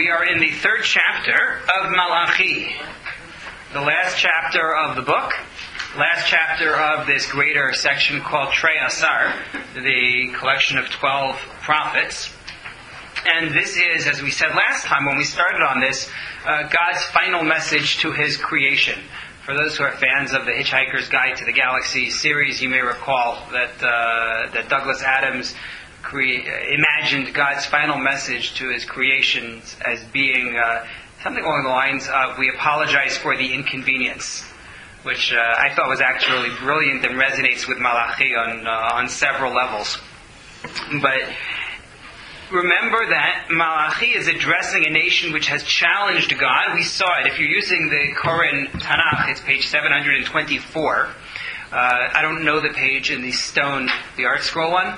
We are in the third chapter of Malachi, the last chapter of the book, last chapter of this greater section called Trei Asar, the collection of 12 prophets. And this is, as we said last time when we started on this, God's final message to His creation. For those who are fans of the Hitchhiker's Guide to the Galaxy series, you may recall that Douglas Adams imagined God's final message to His creation as being something along the lines of, "We apologize for the inconvenience," which I thought was actually brilliant and resonates with Malachi on several levels. But remember that Malachi is addressing a nation which has challenged God. We saw it. If you're using the Koren Tanakh, it's page 724. I don't know the page in the stone, the Art Scroll one?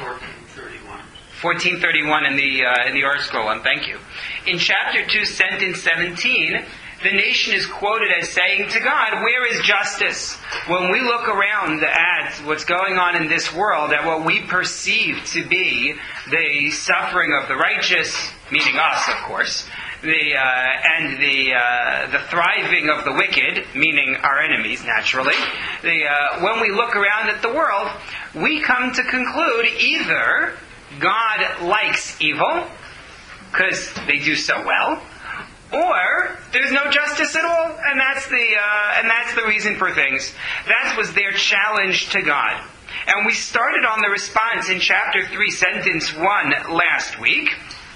1431 in the Art Scroll one, thank you. In chapter 2, sentence 17, the nation is quoted as saying to God, "Where is justice?" When we look around at what's going on in this world, at what we perceive to be the suffering of the righteous, meaning us, of course, and the thriving of the wicked, meaning our enemies, naturally. When we look around at the world, we come to conclude either God likes evil, because they do so well, or there's no justice at all, and that's the reason for things. That was their challenge to God. And we started on the response in chapter 3, sentence 1 last week,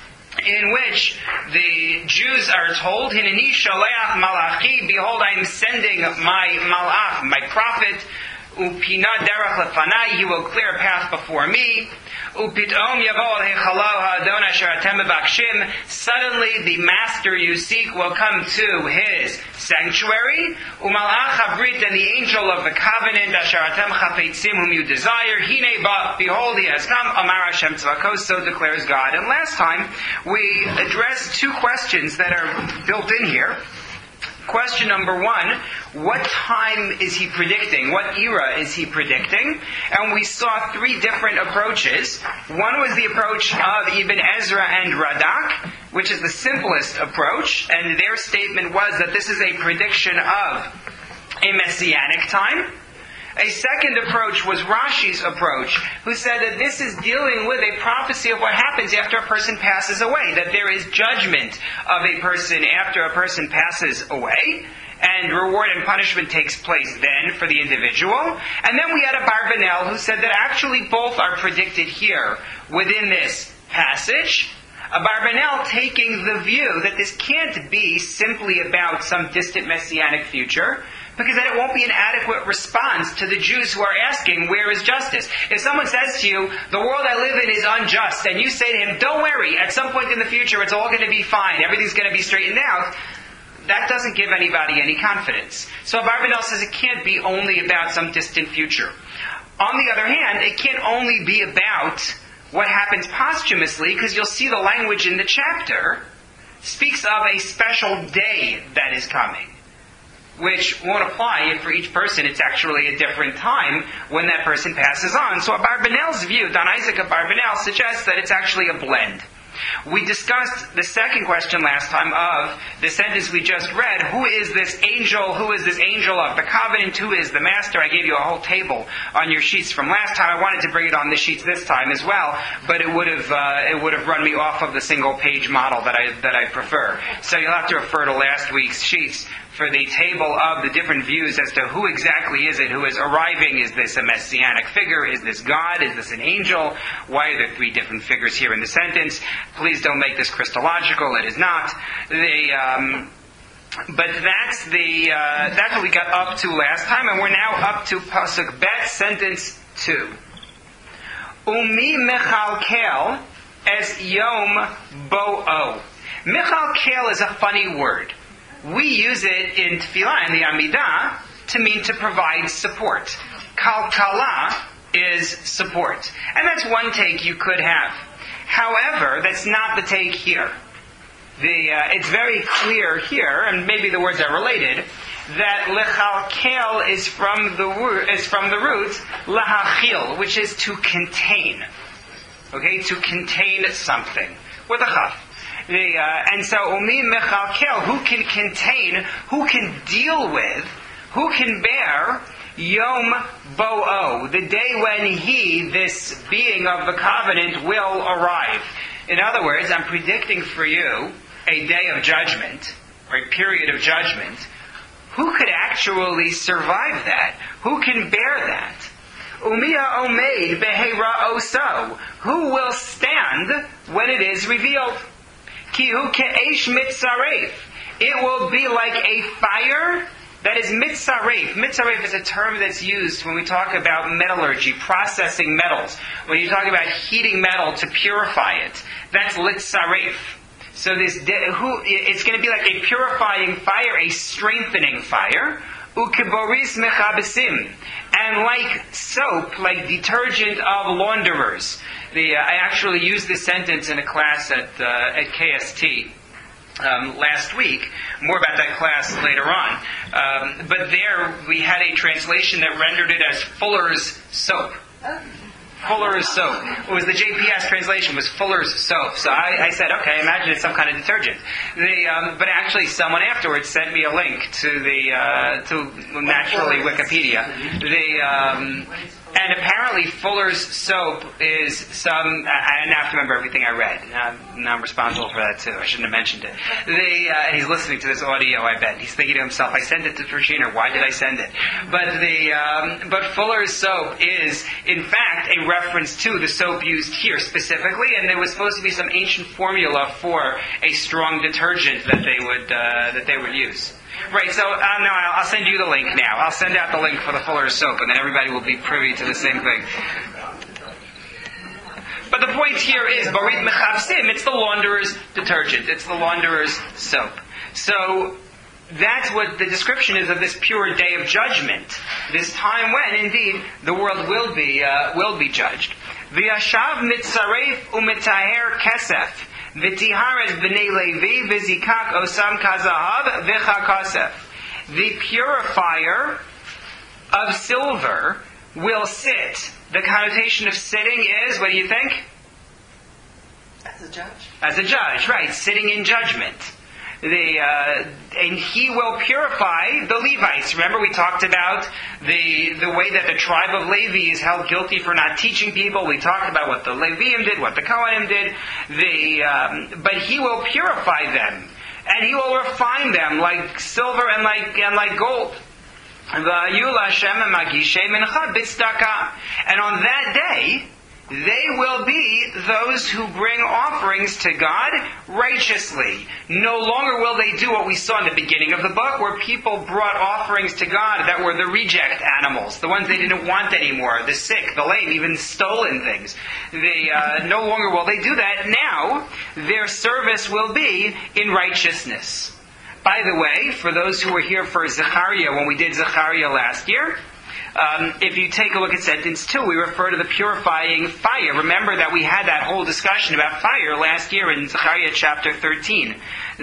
in which the Jews are told, "Hineni sholeach malachi, behold, I am sending my malach, my prophet, upina derech lefanai, he will clear a path before me. Upitom yavo hechalo ha'adon asher atem mevakshim, suddenly the master you seek will come to his sanctuary. Umalach habrit, and the angel of the covenant asher atem chafetzim, whom you desire. Hine ba, behold, he has come. Amar Hashem tzvakos, so declares God." And last time we addressed two questions that are built in here. Question number 1, what time is he predicting? What era is he predicting? And we saw 3 different approaches. One was the approach of Ibn Ezra and Radak, which is the simplest approach, and their statement was that this is a prediction of a messianic time. A second approach was Rashi's approach, who said that this is dealing with a prophecy of what happens after a person passes away, that there is judgment of a person after a person passes away, and reward and punishment takes place then for the individual. And then we had Abarbanel, who said that actually both are predicted here within this passage. Abarbanel taking the view that this can't be simply about some distant messianic future, because then it won't be an adequate response to the Jews who are asking, where is justice? If someone says to you, the world I live in is unjust, and you say to him, don't worry, at some point in the future it's all going to be fine, everything's going to be straightened out, that doesn't give anybody any confidence. So Abarbanel says it can't be only about some distant future. On the other hand, it can't only be about what happens posthumously, because you'll see the language in the chapter speaks of a special day that is coming, which won't apply if for each person it's actually a different time when that person passes on. So Abarbanel's view, Don Isaac Abarbanel, suggests that it's actually a blend. We discussed the second question last time of the sentence we just read. Who is this angel? Who is this angel of the covenant? Who is the master? I gave you a whole table on your sheets from last time. I wanted to bring it on the sheets this time as well, but it would have run me off of the single page model that I prefer. So you'll have to refer to last week's sheets for the table of the different views as to who exactly is it who is arriving. Is this a messianic figure? Is this God? Is this an angel? Why are there 3 different figures here in the sentence? Please don't make this Christological. It is not. But that's what we got up to last time, and we're now up to Pasuk Bet, sentence 2. Umi mechalkel es yom bo'o. Mechalkel is a funny word. We use it in Tefillah, in the Amidah, to mean to provide support. Kalkala is support. And that's one take you could have. However, that's not the take here. It's very clear here, and maybe the words are related, that lechalkel is from the root lahachil, which is to contain. Okay, to contain something with a chaf. And so, umi mechalkel, who can contain, who can deal with, who can bear Yom Bo'o, the day when he, this being of the covenant, will arrive. In other words, I'm predicting for you a day of judgment, or a period of judgment. Who could actually survive that? Who can bear that? Umiya omeid behera oso. Who will stand when it is revealed? Ki hu ke'esh mitzaref. It will be like a fire that is mitzaref. Mitzaref is a term that's used when we talk about metallurgy, processing metals. When you talk about heating metal to purify it, that's litzaref. So it's going to be like a purifying fire, a strengthening fire. Ukiboris mechabesim. And like soap, like detergent of launderers. I actually used this sentence in a class at KST last week. More about that class later on. But there we had a translation that rendered it as Fuller's soap. Fuller's soap. It was the JPS translation, was Fuller's soap. So I said, okay, imagine it's some kind of detergent. But actually someone afterwards sent me a link to to naturally Wikipedia. And apparently Fuller's soap is some, I now have to remember everything I read. Now I'm responsible for that too. I shouldn't have mentioned it. He's listening to this audio, I bet. He's thinking to himself, I sent it to Trishina, why did I send it? But Fuller's soap is, in fact, a reference to the soap used here specifically, and there was supposed to be some ancient formula for a strong detergent that they would use. Right, so no, I'll send you the link now. I'll send out the link for the Fuller's soap, and then everybody will be privy to the same thing. But the point here is, Barit Mechavsim, it's the launderer's detergent. It's the launderer's soap. So that's what the description is of this pure day of judgment. This time when, indeed, the world will be judged. V'yashav mitzaref u'mitaher kesef. V'tihares b'nei Levi v'zikak osam kazahav v'chakasef. The purifier of silver will sit. The connotation of sitting is, what do you think? As a judge. As a judge, right. Sitting in judgment. And he will purify the Levites. Remember we talked about the way that the tribe of Levi is held guilty for not teaching people. We talked about what the Leviim did, what the Kohanim did. But he will purify them. And he will refine them like silver and like gold. And on that day, they will be those who bring offerings to God righteously. No longer will they do what we saw in the beginning of the book, where people brought offerings to God that were the reject animals, the ones they didn't want anymore, the sick, the lame, even stolen things. No longer will they do that. Now, their service will be in righteousness. By the way, for those who were here for Zechariah, when we did Zechariah last year, if you take a look at sentence 2, we refer to the purifying fire. Remember that we had that whole discussion about fire last year in Zechariah chapter 13,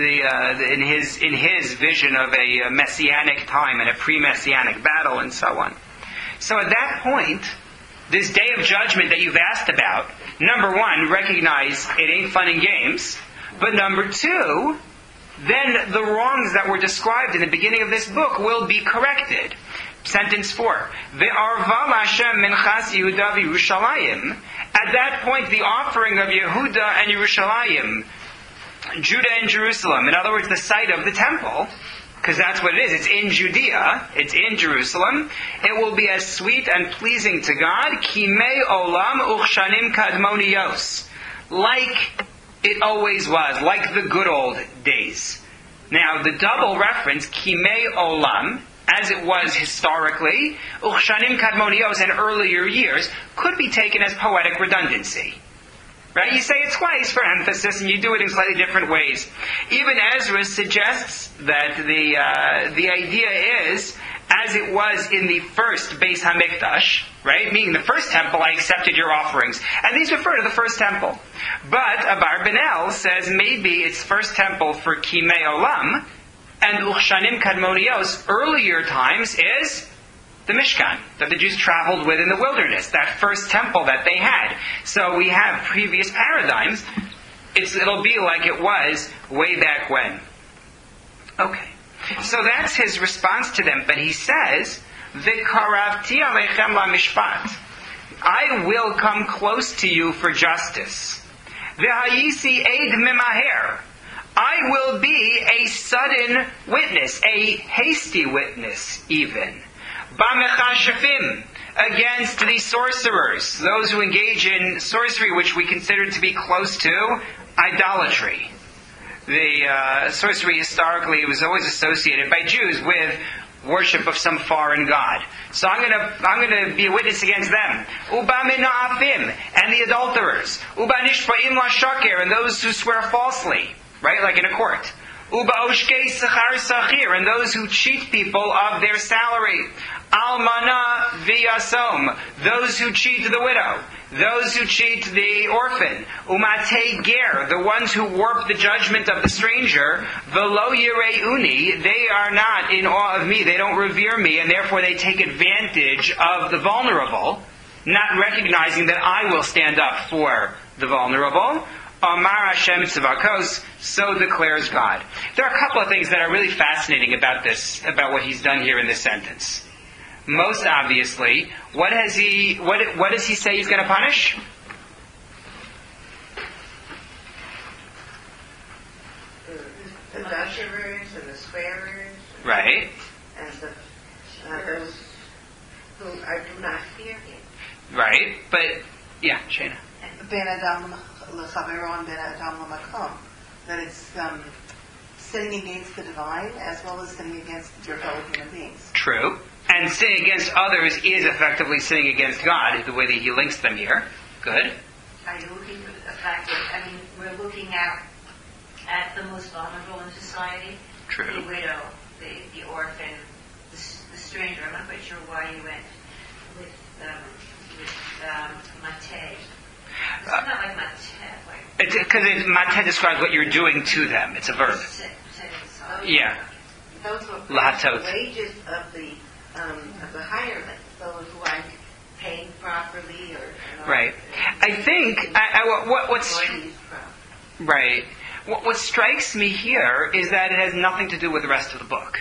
in his vision of a messianic time and a pre-messianic battle and so on. So at that point, this day of judgment that you've asked about, number one, recognize it ain't fun and games, but number two, then the wrongs that were described in the beginning of this book will be corrected. Sentence 4. Ve'arva Hashem minchas Yehuda v'Yerushalayim. At that point, the offering of Yehuda and Yerushalayim, Judah and Jerusalem, in other words, the site of the temple, because that's what it is. It's in Judea. It's in Jerusalem. It will be as sweet and pleasing to God. Kimei olam uchshanim kadmonios. Like it always was. Like the good old days. Now, the double reference, Kimei olam, as it was historically, uchshanim kadmonios, in earlier years, could be taken as poetic redundancy. Right? You say it twice for emphasis, and you do it in slightly different ways. Even Ezra suggests that the idea is, as it was in the first Beis Hamikdash, right? Meaning the first temple, I accepted your offerings. And these refer to the first temple. But Abarbanel says maybe it's first temple for Kimei Olam, and Uchshanim Kadmonios, earlier times, is the Mishkan that the Jews traveled with in the wilderness, that first temple that they had. So we have previous paradigms It'll be like it was way back when. Okay. So that's his response to them. But he says, V'karavti alechem la'mishpat. I will come close to you for justice. V'hayisi eid mimaher. I will be a sudden witness, a hasty witness even. B'mechashafim. Against the sorcerers, those who engage in sorcery, which we consider to be close to idolatry. The sorcery historically was always associated by Jews with worship of some foreign god. So I'm going to be a witness against them. Uba mina'afim, and the adulterers. Uba nishba'im la'shaker, and those who swear falsely, right, like in a court. Uba oshkei sechar sachir, and those who cheat people of their salary. Almana v'yasom, those who cheat the widow, those who cheat the orphan. Umatei ger, the ones who warp the judgment of the stranger. V'lo yireuni, they are not in awe of me, they don't revere me, and therefore they take advantage of the vulnerable, not recognizing that I will stand up for the vulnerable. Amar Hashem Tzavakos, so declares God. There are a couple of things that are really fascinating about this, about what he's done here in this sentence. Most obviously, what does he say he's going to punish? The adulterers and the swearers. Right. And those who do not fear him. Right. But, yeah, Shana. Ben Adam l'chavero and Ben Adam l'makom. That it's sinning against the divine as well as sinning against your fellow human beings. True. And sinning against others is effectively sinning against God, the way that he links them here. Good. Are you looking at the fact that, we're looking at the most vulnerable in society? True. The widow, the orphan, the stranger. I'm not quite sure why you went with mateh. It's not like mateh. Because mateh describes what you're doing to them. It's a verb. Yeah. Those were Lahatot. wages of the hirelings, those who aren't paying properly or right. I think what's right. What strikes me here is that it has nothing to do with the rest of the book.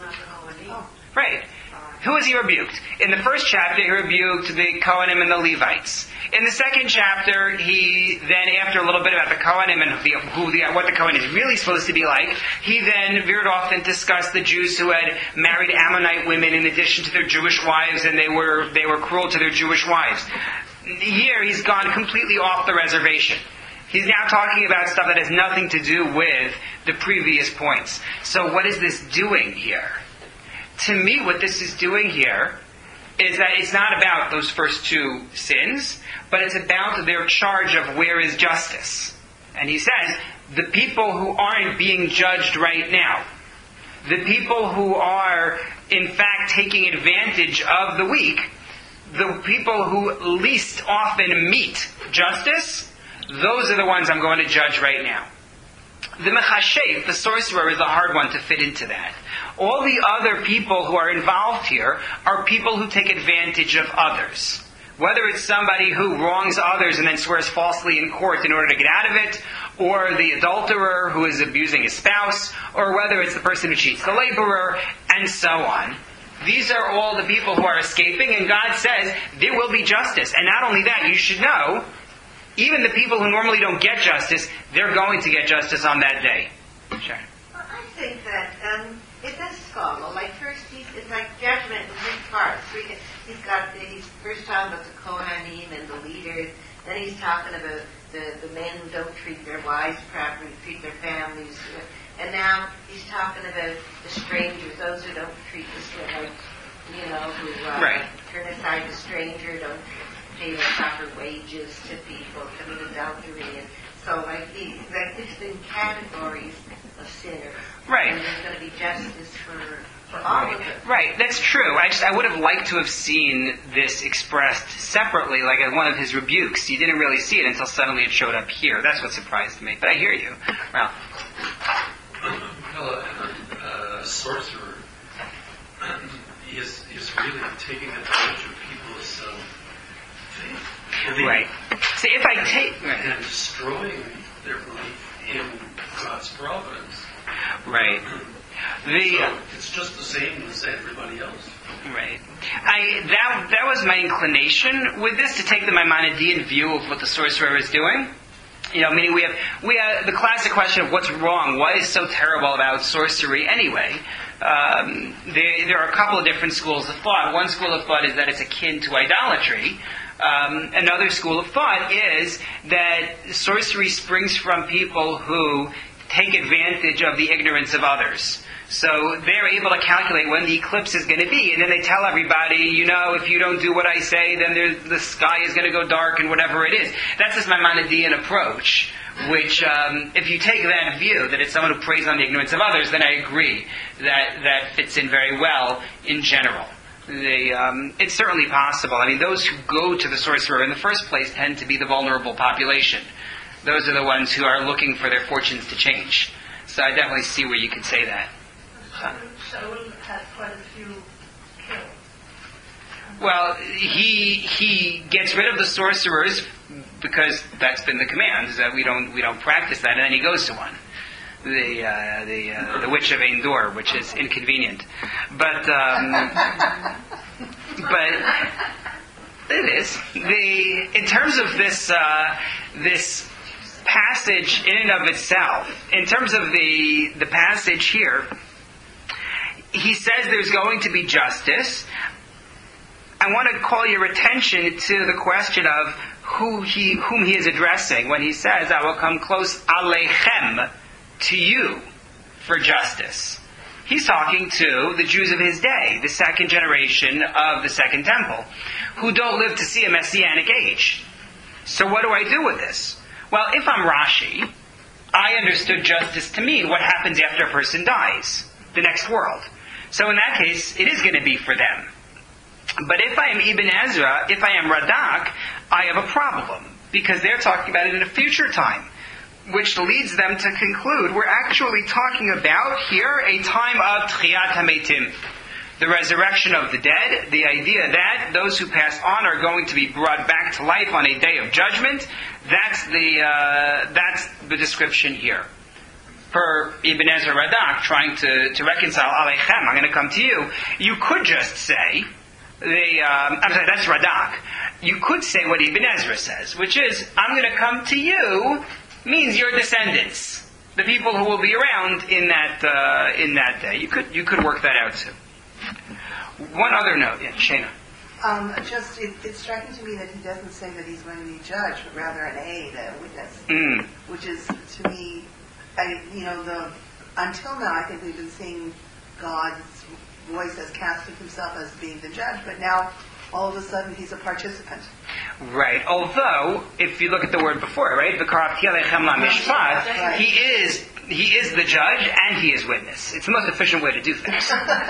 Right. Who has he rebuked? In the first chapter, he rebuked the Kohanim and the Levites. In the second chapter, he then, after a little bit about the Kohanim and what the Kohen is really supposed to be like, he then veered off and discussed the Jews who had married Ammonite women in addition to their Jewish wives, and they were cruel to their Jewish wives. Here, he's gone completely off the reservation. He's now talking about stuff that has nothing to do with the previous points. So what is this doing here? To me, what this is doing here is that it's not about those first two sins, but it's about their charge of where is justice. And he says, the people who aren't being judged right now, the people who are, in fact, taking advantage of the weak, the people who least often meet justice, those are the ones I'm going to judge right now. The mechashev, the sorcerer, is a hard one to fit into that. All the other people who are involved here are people who take advantage of others. Whether it's somebody who wrongs others and then swears falsely in court in order to get out of it, or the adulterer who is abusing his spouse, or whether it's the person who cheats the laborer, and so on. These are all the people who are escaping, and God says there will be justice. And not only that, you should know, even the people who normally don't get justice, they're going to get justice on that day. Sure. Well, I think that it does follow. Like first, it's like judgment in three parts. He's first talking about the Kohanim and the leaders. Then he's talking about the men who don't treat their wives properly, treat their families. And now he's talking about the strangers, those who don't treat the stranger, who turn aside the stranger, don't pay the proper wages to people, commit adultery, and so it's in categories of sinners. Right. And there's going to be justice for all of them. Right, that's true. I would have liked to have seen this expressed separately, like as one of his rebukes. You didn't really see it until suddenly it showed up here. That's what surprised me. But I hear you. Well, a sorcerer is really taking advantage of people's faith. Right. See, if I take... And destroying their belief. God's providence. Right. So it's just the same as everybody else. Right. That was my inclination with this, to take the Maimonidean view of what the sorcerer is doing. Meaning we have the classic question of what's wrong, what is so terrible about sorcery anyway? There are a couple of different schools of thought. One school of thought is that it's akin to idolatry. Another school of thought is that sorcery springs from people who take advantage of the ignorance of others. So they're able to calculate when the eclipse is going to be, and then they tell everybody, if you don't do what I say, then the sky is going to go dark and whatever it is. That's this Maimonidean approach, which, if you take that view, that it's someone who preys on the ignorance of others, then I agree that fits in very well in general. It's certainly possible. Those who go to the sorcerer in the first place tend to be the vulnerable population. Those are the ones who are looking for their fortunes to change. So I definitely see where you could say that. Shaul had quite a few killed. Well, he gets rid of the sorcerers because that's been the command, is that we don't practice that, and then he goes to one. The witch of Endor, which is inconvenient, but it is. In terms of this passage in and of itself, in terms of the passage here, he says there's going to be justice. I want to call your attention to the question of whom he is addressing when he says, I will come close aleichem, to you, for justice. He's talking to the Jews of his day, the second generation of the Second Temple, who don't live to see a Messianic age. So what do I do with this? Well, if I'm Rashi, I understood justice to mean what happens after a person dies, the next world. So in that case, it is going to be for them. But if I am Ibn Ezra, if I am Radak, I have a problem, because they're talking about it in a future time, which leads them to conclude we're actually talking about here a time of Tchiyat HaMeitim, the resurrection of the dead, the idea that those who pass on are going to be brought back to life on a day of judgment. That's the description here. For Ibn Ezra Radak, trying to reconcile Aleichem, I'm going to come to you, you could just say, that's Radak. You could say what Ibn Ezra says, which is, I'm going to come to you, means your descendants, the people who will be around in that day. You could work that out too. One other note, Shana. It's striking to me that he doesn't say that he's going to be judged, but rather an aid, a witness, which is to me, until now I think we've been seeing God's voice as casting himself as being the judge, but now all of a sudden he's a participant. Right. Although, if you look at the word before, right, V'karafti aleichem la'mishpat, he is the judge and he is witness. It's the most efficient way to do things.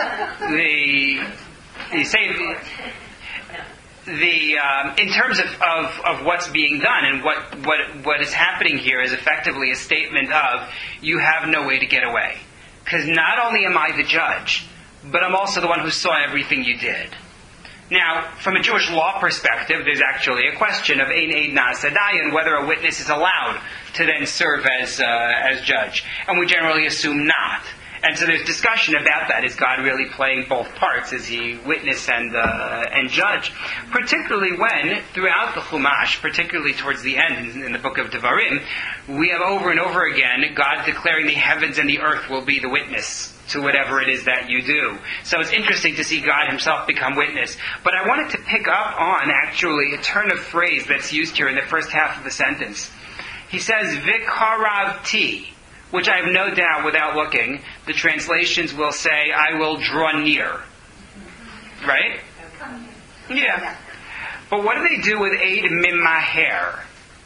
In terms of what's being done and what is happening here is effectively a statement of you have no way to get away, because not only am I the judge, but I'm also the one who saw everything you did. Now, from a Jewish law perspective, there's actually a question of ein eid na'aseh dayan, whether a witness is allowed to then serve as judge, and we generally assume not. And so there's discussion about that. Is God really playing both parts? Is he witness and judge? Particularly when, throughout the Chumash, particularly towards the end in the book of Devarim, we have over and over again God declaring the heavens and the earth will be the witness to whatever it is that you do. So it's interesting to see God himself become witness. But I wanted to pick up on, actually, a turn of phrase that's used here in the first half of the sentence. He says, V'karavti, which I have no doubt, without looking, the translations will say, I will draw near. Right? Yeah. But what do they do with Eid Mimaher?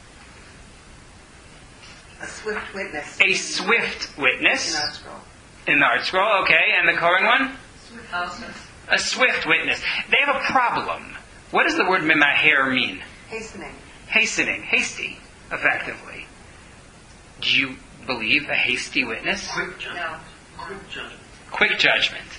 A swift witness. A swift witness. In our scroll. In the art scroll, okay. And the Koren one? A swift witness. They have a problem. What does the word Mimaher mean? Hastening. Hastening. Hasty, effectively. Do you believe a hasty witness? Quick judgment. No. Quick judgment. Quick judgment.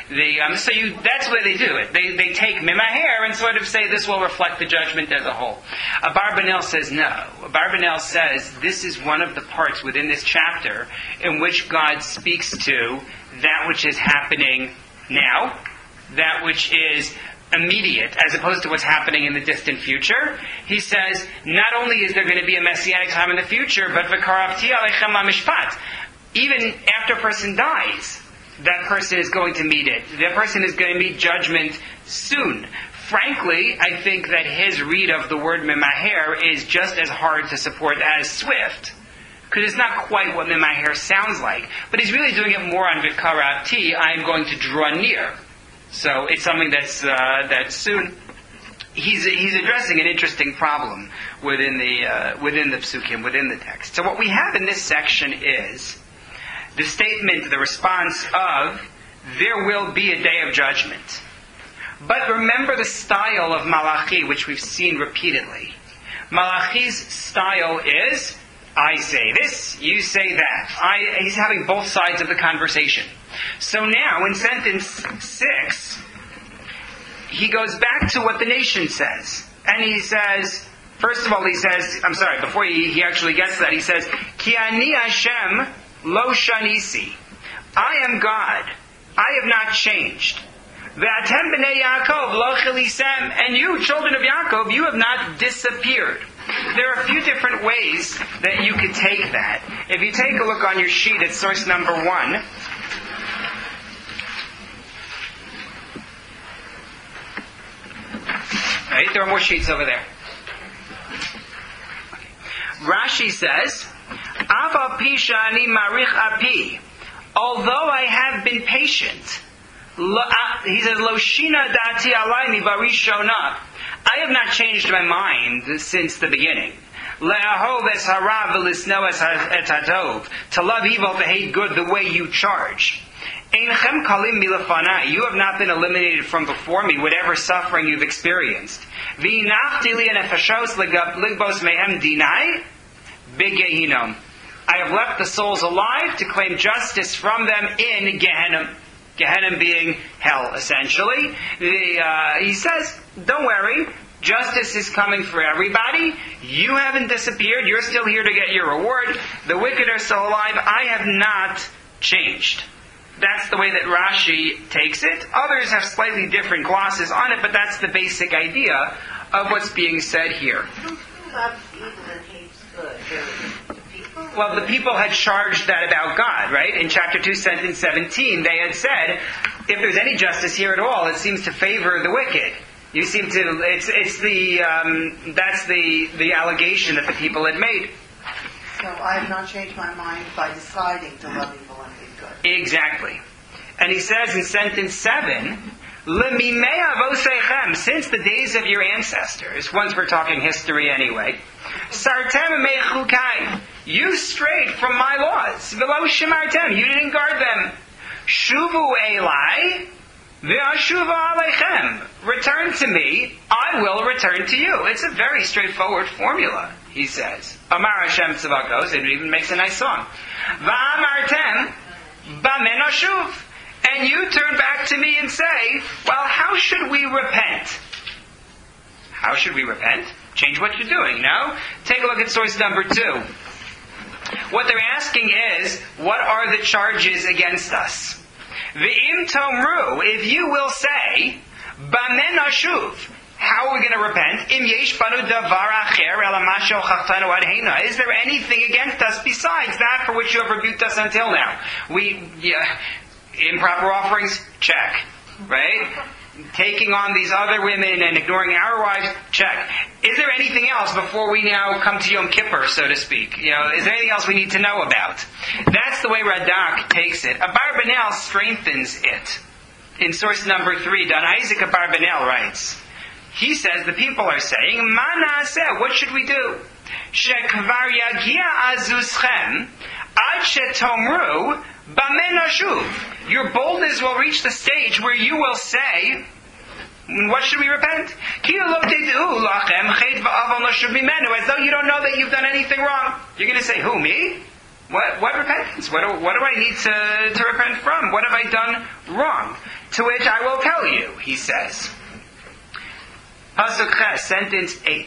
That's the way they do it. They take mimaher and sort of say this will reflect the judgment as a whole. Abarbanel says no. Abarbanel says this is one of the parts within this chapter in which God speaks to that which is happening now, that which is immediate, as opposed to what's happening in the distant future. He says, not only is there going to be a messianic time in the future, but v'karabti alechem mishpat. Even after a person dies, that person is going to meet it. That person is going to meet judgment soon. Frankly, I think that his read of the word mimaher is just as hard to support as Swift, because it's not quite what mimaher sounds like. But he's really doing it more on v'karabti, I am going to draw near. So it's something that's soon. He's addressing an interesting problem within the psukim, within the text. So what we have in this section is the statement, the response of, there will be a day of judgment. But remember the style of Malachi, which we've seen repeatedly. Malachi's style is, I say this, you say that. He's having both sides of the conversation. So now, in sentence 6, he goes back to what the nation says. And he says, first of all, before he actually gets to that, he says, Ki ani Hashem lo shanisi. I am God. I have not changed. Ve'atem b'nei Yaakov lo chilisem. And you, children of Yaakov, you have not disappeared. There are a few different ways that you could take that. If you take a look on your sheet at source number 1, right, there are more sheets over there. Rashi says, Aval pi shani marich api. Although I have been patient, he says, Lo shina dati alai mi barishona. I have not changed my mind since the beginning. Le'ahov es hara v'lisno es et hadov. To love evil, to hate good, the way you charge. Einchem kalim milafana. You have not been eliminated from before me, whatever suffering you've experienced. V'inachti li nefashos ligbos mehem dinai b'gehinom. I have left the souls alive to claim justice from them in Gehenna. Gehenna being hell, essentially. He says, don't worry, justice is coming for everybody. You haven't disappeared. You're still here to get your reward. The wicked are still alive. I have not changed. That's the way that Rashi takes it. Others have slightly different glosses on it, but that's the basic idea of what's being said here. Who loves evil and hates good? Well, the people had charged that about God, right? In chapter 2, sentence 17, they had said, if there's any justice here at all, it seems to favor the wicked. You seem to, that's the allegation that the people had made. So I have not changed my mind by deciding to love evil and hate good. Exactly. And he says in sentence 7, L'mimei avosechem, since the days of your ancestors, once we're talking history anyway, sartem mechukai, you strayed from my laws. V'lo shimartem, you didn't guard them. Shuvu elai, v'ashuva aleichem. Return to me, I will return to you. It's a very straightforward formula, he says. Amar Hashem tzavakos, it even makes a nice song. Va'amartem, bamen ashuv. And you turn back to me and say, well, how should we repent? How should we repent? Change what you're doing. No? Take a look at source number 2. What they're asking is, what are the charges against us? V'im tomru, if you will say, bamen ashuv, how are we going to repent? Im yesh banu davar acher el amasho chachtanu adheina. Is there anything against us besides that for which you have rebuked us until now? Improper offerings, check. Right? Taking on these other women and ignoring our wives, check. Is there anything else before we now come to Yom Kippur, so to speak? Is there anything else we need to know about? That's the way Radak takes it. Abarbanel strengthens it. In source number 3, Don Isaac Abarbanel writes, he says the people are saying, Ma na'aseh, what should we do? Shekvar yagia azuschem ad shetomru bamen ashuv. Your boldness will reach the stage where you will say, what should we repent? As though you don't know that you've done anything wrong. You're going to say, who, me? What repentance? What do I need to repent from? What have I done wrong? To which I will tell you, he says. Pasuk Ches, sentence 8.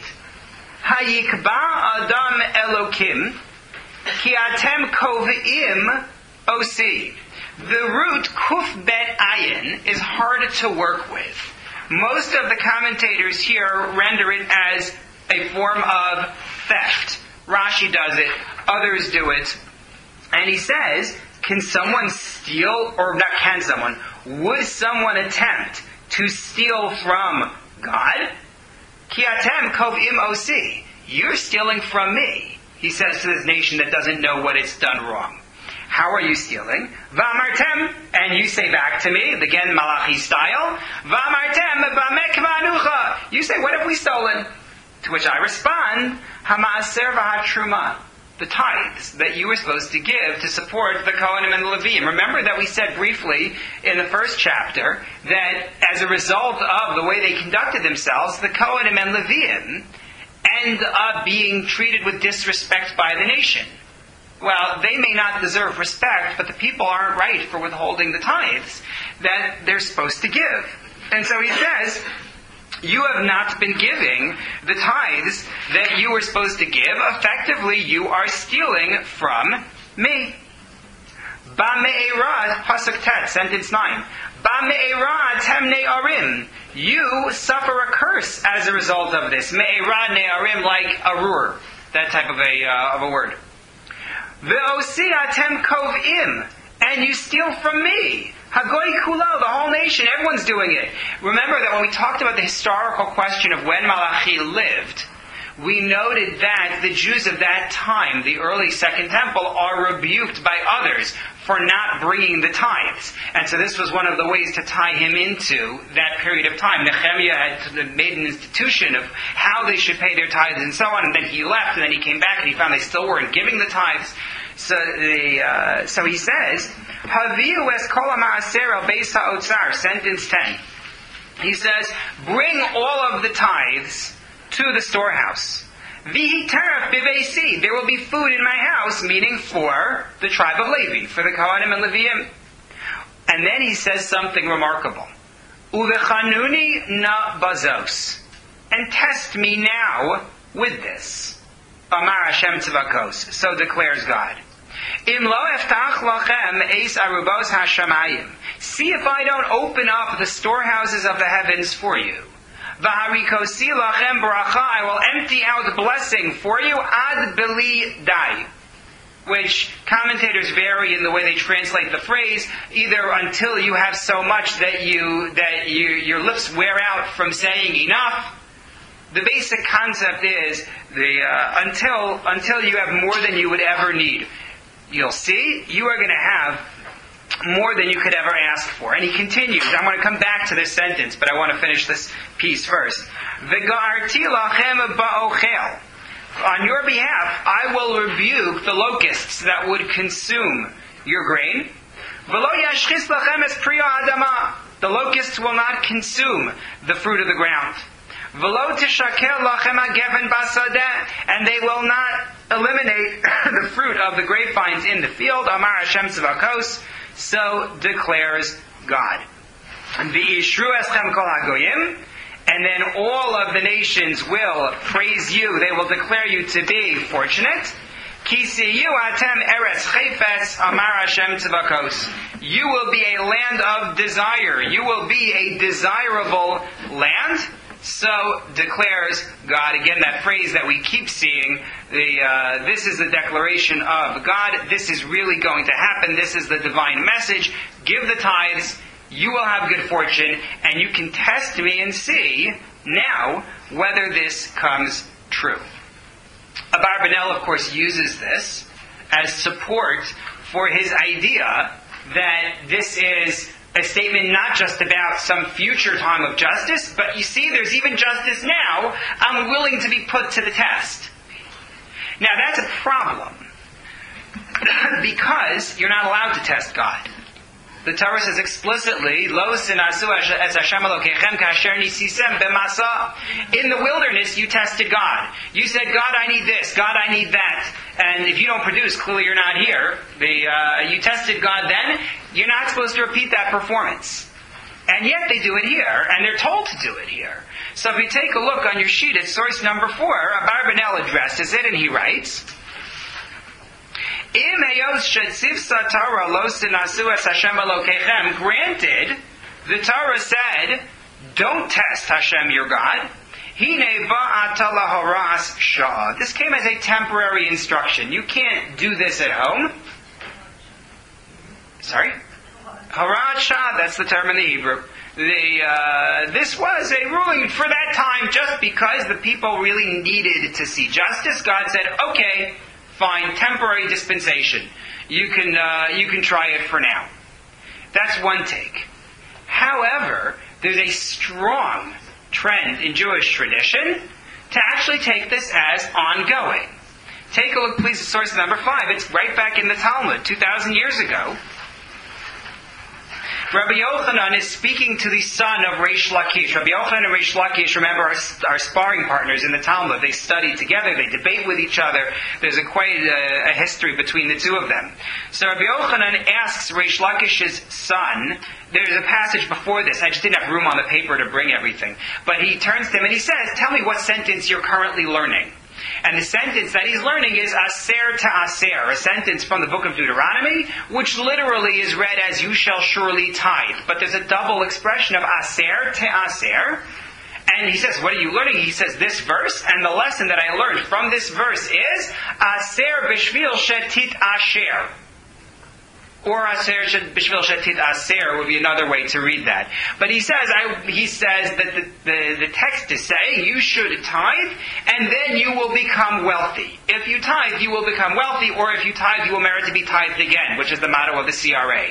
Hayikba Adam Elokim Ki Atem Kovim Osi. The root Kuf Bet Ayin is hard to work with. Most of the commentators here render it as a form of theft. Rashi does it, others do it. And he says, can someone steal, or not can someone, would someone attempt to steal from God? Ki atem kovim osi. You're stealing from me, he says to this nation that doesn't know what it's done wrong. How are you stealing? V'amartem, and you say back to me, again Malachi style, V'amartem v'amek v'anucha. You say, what have we stolen? To which I respond, Hama'aser v'hatruma. The tithes that you were supposed to give to support the Kohanim and the Leviim. Remember that we said briefly in the first chapter that as a result of the way they conducted themselves, the Kohanim and Leviim end up being treated with disrespect by the nation. Well, they may not deserve respect, but the people aren't right for withholding the tithes that they're supposed to give. And so he says, you have not been giving the tithes that you were supposed to give. Effectively, you are stealing from me. Ba'me'era, Pasuk Tet, sentence 9. Ba'me'era temnei arim. You suffer a curse as a result of this. Me'era ne'arim, like arur, that type of a word. Ve'osi atem kovim, and you steal from me. Hagoi kulo, the whole nation, everyone's doing it. Remember that when we talked about the historical question of when Malachi lived, we noted that the Jews of that time, the early Second Temple, are rebuked by others for not bringing the tithes. And so this was one of the ways to tie him into that period of time. Nehemiah had made an institution of how they should pay their tithes and so on, and then he left, and then he came back and he found they still weren't giving the tithes. So he says, Haviu es kol ha'ma'aser al beis ha'otzar, sentence 10. He says, bring all of the tithes to the storehouse. Vihi teref b'veisi, there will be food in my house, meaning for the tribe of Levi, for the Kohanim and Leviim. And then he says something remarkable. Uvechanuni na bazos, and test me now with this. Amar Hashem Tzvakos, so declares God. Im lo eftach lachem eis arubos hashamayim. See if I don't open up the storehouses of the heavens for you. V'harikosi lachem bracha, I will empty out blessing for you ad beli dai. Which commentators vary in the way they translate the phrase, either until you have so much that your lips wear out from saying enough. The basic concept is until you have more than you would ever need. You'll see, you are going to have more than you could ever ask for. And he continues. I'm going to come back to this sentence, but I want to finish this piece first. V'ga'arti lachem ba'ochel. On your behalf, I will rebuke the locusts that would consume your grain. V'lo yashchis lachem es priya adama. The locusts will not consume the fruit of the ground. V'lo tishakel lachem hagefen basadeh, and they will not eliminate the fruit of the grapevines in the field. Amar Hashem Tzvakos, so declares God. V'yishru eschem kol hagoyim, and then all of the nations will praise you. They will declare you to be fortunate. Kisiyu atem eretz chayfetz, Amar Hashem Tzvakos. You will be a land of desire. You will be a desirable land. So declares God. Again, that phrase that we keep seeing. This is the declaration of God. This is really going to happen. This is the divine message. Give the tithes. You will have good fortune, and you can test me and see now whether this comes true. Abarbanel, of course, uses this as support for his idea that this is a statement not just about some future time of justice, but you see, there's even justice now. I'm willing to be put to the test. Now, that's a problem, because you're not allowed to test God. The Torah says explicitly, Lo sinasu es Hashem Elokechem kasher nisisem b'masa. In the wilderness, you tested God. You said, God, I need this. God, I need that. And if you don't produce, clearly you're not here. You tested God then. You're not supposed to repeat that performance. And yet they do it here, and they're told to do it here. So if you take a look on your sheet at source number 4, Abarbanel addresses it, and he writes, granted, the Torah said, don't test Hashem your God. This came as a temporary instruction. You can't do this at home. Sorry? Horat Shah, that's the term in the Hebrew. This was a ruling for that time just because the people really needed to see justice. God said, okay, fine, temporary dispensation. You can try it for now. That's one take. However, there's a strong trend in Jewish tradition to actually take this as ongoing. Take a look, please, at source number 5. It's right back in the Talmud, 2,000 years ago. Rabbi Yochanan is speaking to the son of Reish Lakish. Rabbi Yochanan and Reish Lakish, remember, are sparring partners in the Talmud. They study together, they debate with each other. There's quite a history between the two of them. So Rabbi Yochanan asks Reish Lakish's son, there's a passage before this, I just didn't have room on the paper to bring everything, but he turns to him and he says, tell me what sentence you're currently learning. And the sentence that he's learning is aser to aser, a sentence from the book of Deuteronomy, which literally is read as you shall surely tithe. But there's a double expression of aser to aser. And he says, what are you learning? He says this verse, and the lesson that I learned from this verse is aser b'shvil shetit asher. Or aser b'shvil shetit aser would be another way to read that. But he says that the text is saying you should tithe, and then you will become wealthy. If you tithe, you will become wealthy, or if you tithe, you will merit to be tithed again, which is the motto of the CRA.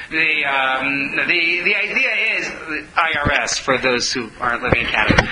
The idea is IRS for those who aren't living in Canada.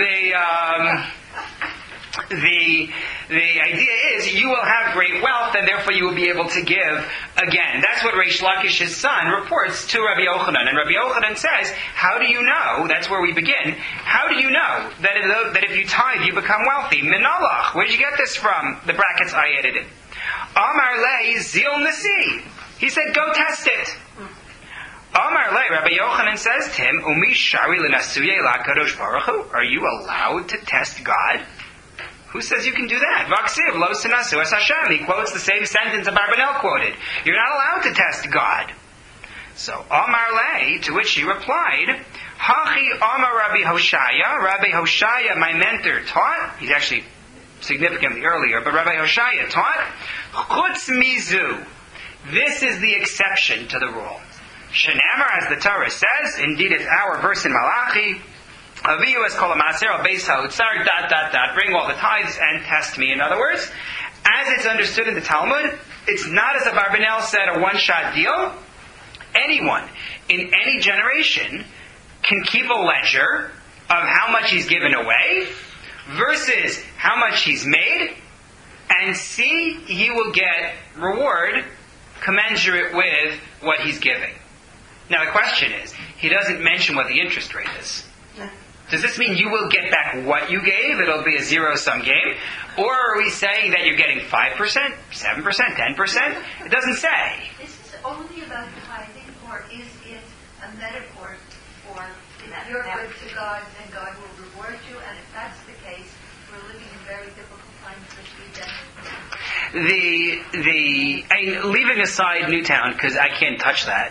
The idea is you will have great wealth and therefore you will be able to give again. That's what Reish Lakish's son reports to Rabbi Yochanan. And Rabbi Yochanan says, how do you know, that's where we begin, how do you know that if you tithe you become wealthy? Minalach. Where did you get this from? The brackets I edited. Amar le zil nasi. He said, go test it. Amar le, Rabbi Yochanan says to him, Umi shari l'nasuye la'kadosh baruch hu. Are you allowed to test God? Who says you can do that? Vaksiv, lo sinasu es Hashem. He quotes the same sentence Abarbanel quoted. You're not allowed to test God. So, Amar le, to which he replied, Hachi Amar Rabbi Hoshaya. Rabbi Hoshaya, my mentor, taught, he's actually significantly earlier, but Rabbi Hoshaya taught, Chutz mizu. This is the exception to the rule. Shenamar, as the Torah says, indeed it's our verse in Malachi, Aviyu es kol ha'maser al beis ha'utzar, bring all the tithes and test me. In other words, as it's understood in the Talmud, it's not, as Abarbanel said, a one-shot deal. Anyone in any generation can keep a ledger of how much he's given away versus how much he's made, and see he will get reward commensurate with what he's giving. Now the question is, he doesn't mention what the interest rate is. Does this mean you will get back what you gave? It'll be a zero-sum game? Or are we saying that you're getting 5%, 7%, 10%? It doesn't say. Is this only about tithing, or is it a metaphor for if you're good to God, then God will reward you? And if that's the case, we're living in very difficult times this weekend. Leaving aside Newtown, because I can't touch that,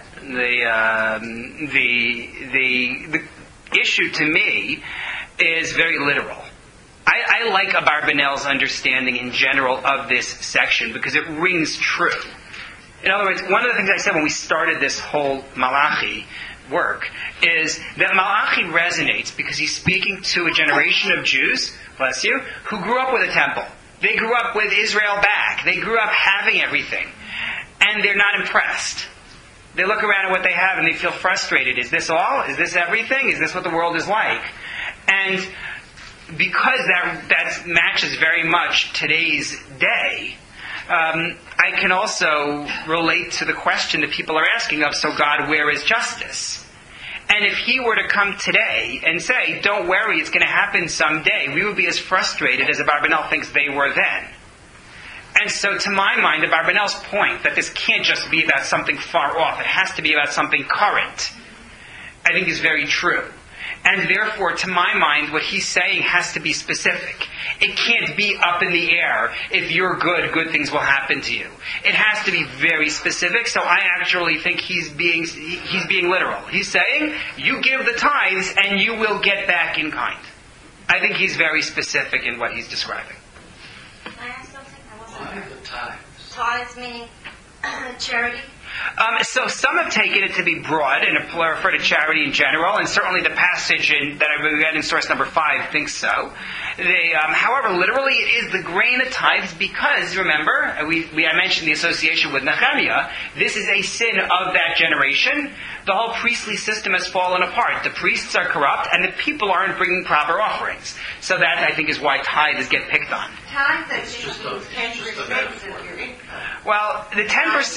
the issue to me is very literal. I like Abarbanel's understanding in general of this section because it rings true. In other words, one of the things I said when we started this whole Malachi work is that Malachi resonates because he's speaking to a generation of Jews, bless you, who grew up with a temple. They grew up with Israel back. They grew up having everything. And they're not impressed. They look around at what they have and they feel frustrated. Is this all? Is this everything? Is this what the world is like? And because that matches very much today's day, I can also relate to the question that people are asking of, so God, where is justice? And if he were to come today and say, don't worry, it's going to happen someday, we would be as frustrated as Abarbanel thinks they were then. And so to my mind, Abarbanel's point that this can't just be about something far off, it has to be about something current, I think is very true. And therefore, to my mind, what he's saying has to be specific. It can't be up in the air. If you're good, good things will happen to you. It has to be very specific. So I actually think he's being literal. He's saying, you give the tithes and you will get back in kind. I think he's very specific in what he's describing. Can I ask something? Why the tithes? Tithes meaning charity? So some have taken it to be broad and refer to charity in general, and certainly the passage that I read in source number 5 thinks so. However, literally it is the grain of tithes because, remember, I mentioned the association with Nehemiah. This is a sin of that generation. The whole priestly system has fallen apart. The priests are corrupt, and the people aren't bringing proper offerings. So that, I think, is why tithes get picked on. Tithes, I It's think, just a- means it's just a 10% metaphor. of your income. Well, the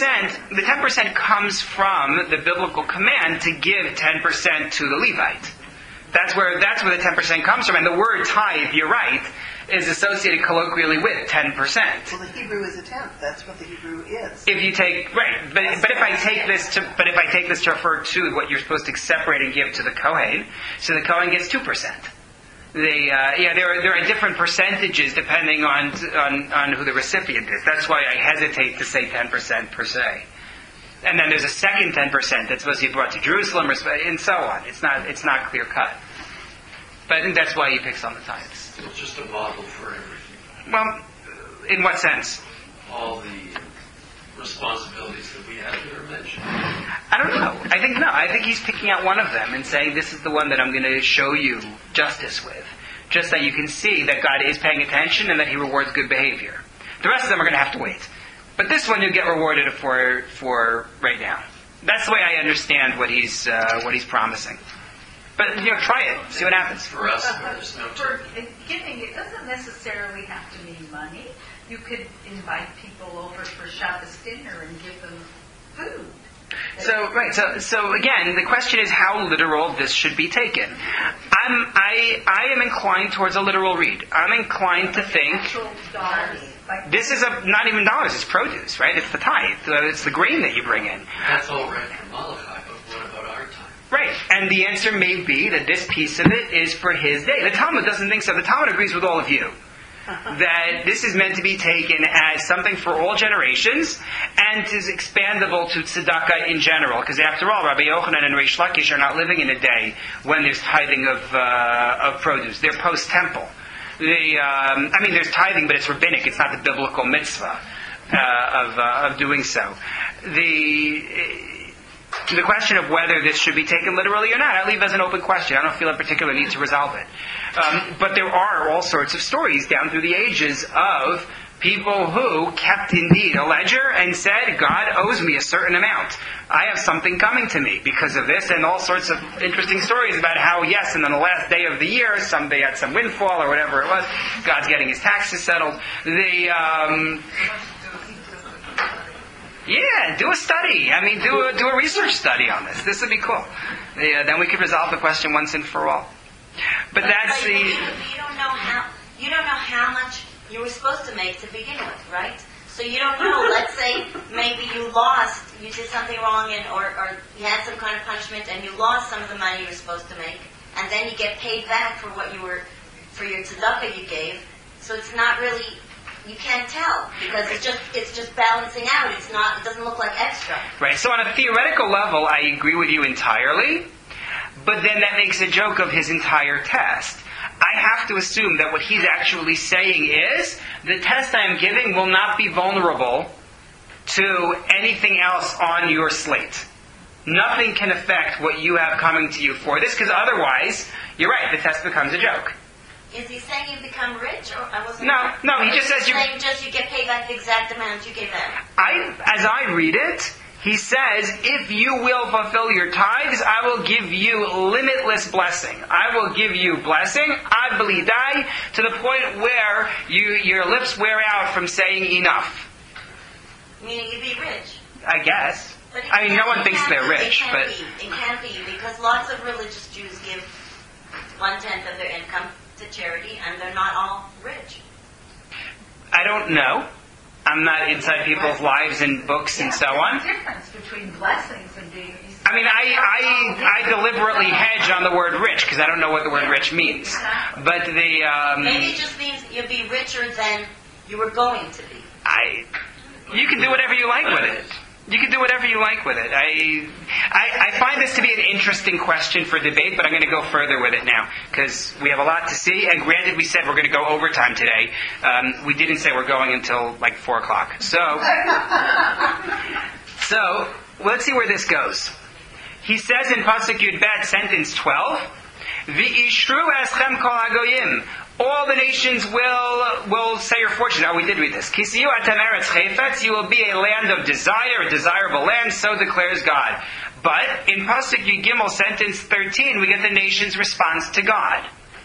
10% comes from the biblical command to give 10% to the Levite. That's where the 10% comes from. And the word tithe, you're right, is associated colloquially with 10%. Well, the Hebrew is a tenth. That's what the Hebrew is. If you take but if I take this to refer to what you're supposed to separate and give to the Kohen, so the Kohen gets 2%. There are different percentages depending on who the recipient is. That's why I hesitate to say 10% per se. And then there's a second 10% that's supposed to be brought to Jerusalem, and so on. It's not clear cut. But I think that's why he picks on the tithes. It's just a model for everything. Well, in what sense? All the responsibilities that we have that are mentioned. I don't know. I think he's picking out one of them and saying, this is the one that I'm going to show you justice with. Just that you can see that God is paying attention and that he rewards good behavior. The rest of them are going to have to wait. But this one you'll get rewarded for right now. That's the way I understand what he's promising. But, try it. See what happens. For us, there's no For giving, it doesn't necessarily have to mean money. You could invite people over for Shabbos dinner and give them food. So again, the question is how literal this should be taken. I am inclined towards a literal read. I'm inclined to think Actual dollars. this is not even dollars, it's produce, right? It's the tithe. It's the grain that you bring in. That's all right for Malachi, but what about our time? Right. And the answer may be that this piece of it is for his day. The Talmud doesn't think so. The Talmud agrees with all of you. That this is meant to be taken as something for all generations and is expandable to tzedakah in general. Because after all, Rabbi Yochanan and Reish Lakish are not living in a day when there's tithing of produce. They're post-temple. There's tithing, but it's rabbinic. It's not the biblical mitzvah of doing so. The question of whether this should be taken literally or not, I leave as an open question. I don't feel a particular need to resolve it. But there are all sorts of stories down through the ages of people who kept indeed a ledger and said, God owes me a certain amount. I have something coming to me because of this, and all sorts of interesting stories about how, yes, and on the last day of the year, they had some windfall or whatever it was, God's getting his taxes settled. Yeah, do a study. Do a research study on this. This would be cool. Then we could resolve the question once and for all. But that's the. You don't know how much you were supposed to make to begin with, right? So you don't know. Let's say maybe you did something wrong, or you had some kind of punishment, and you lost some of the money you were supposed to make, and then you get paid back for for your tzedakah you gave. So it's not really. You can't tell because it's just balancing out. It doesn't look like extra. Right. So on a theoretical level, I agree with you entirely, but then that makes a joke of his entire test. I have to assume that what he's actually saying is the test I am giving will not be vulnerable to anything else on your slate. Nothing can affect what you have coming to you for this, because otherwise, you're right, the test becomes a joke. Is he saying you become rich, or I wasn't? No. He just says you get paid back the exact amount you gave them. As I read it, he says, if you will fulfill your tithes, I will give you limitless blessing. I will give you blessing, ad belidai, to the point where your lips wear out from saying enough. Meaning you'd be rich. I guess. But it I mean, no can't- one it thinks can't they're be. rich, It but can't be because lots of religious Jews give 1/10 of their income to charity, and they're not all rich. I don't know. I'm not inside people's lives and books and so on. There's a difference between blessings and being. I mean, I deliberately hedge on the word rich because I don't know what the word rich means. But Maybe it just means you'll be richer than you were going to be. you can do whatever you like with it. You can do whatever you like with it. I find this to be an interesting question for debate, but I'm going to go further with it now because we have a lot to see. And granted, we said we're going to go overtime today. We didn't say we're going until like 4 o'clock. So let's see where this goes. He says in Pasuk Yud Bet, sentence 12, "V'ishru eschem kol hagoyim." All the nations will say your fortune. Oh, we did read this. Kisiyu atem eretz chayfetz. You will be a land of desire, a desirable land. So declares God. But in Pasuk Yud Gimel, sentence 13, we get the nation's response to God.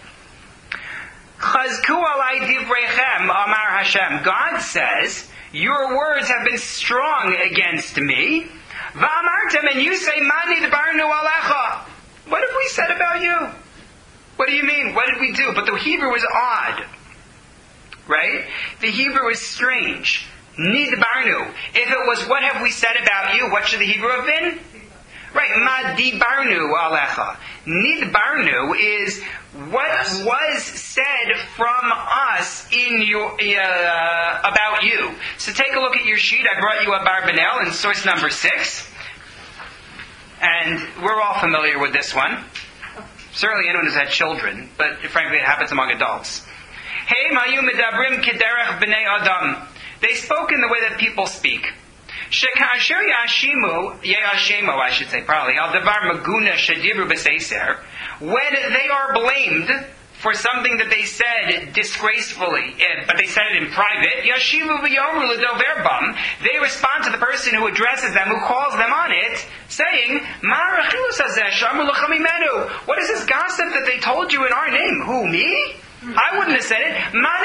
Chazku alai divrechem, amar Hashem. God says, your words have been strong against me. Va'amartem, and you say, Mani d'barnu alecha. What have we said about you? What do you mean? What did we do? But the Hebrew was odd. Right? The Hebrew is strange. Nidbarnu. If it was, what have we said about you? What should the Hebrew have been? Right. Ma dibarnu alecha. Nidbarnu is what was said from us in your, about you. So take a look at your sheet. I brought you a Barbanel in source number 6. And we're all familiar with this one. Certainly anyone who's had children, but frankly it happens among adults. Hey mayu medabrim kederech b'nei adam. They spoke in the way that people speak. Shekasher yashimu, yashemo I should say probably, al davar maguna shadibru b'seiser. When they are blamed for something that they said disgracefully, but they said it in private, yashimu v'yomu l'dover bam. They respond to the person who addresses them, who calls them on it, saying, what is this gossip that they told you in our name? Who, me? I wouldn't have said it.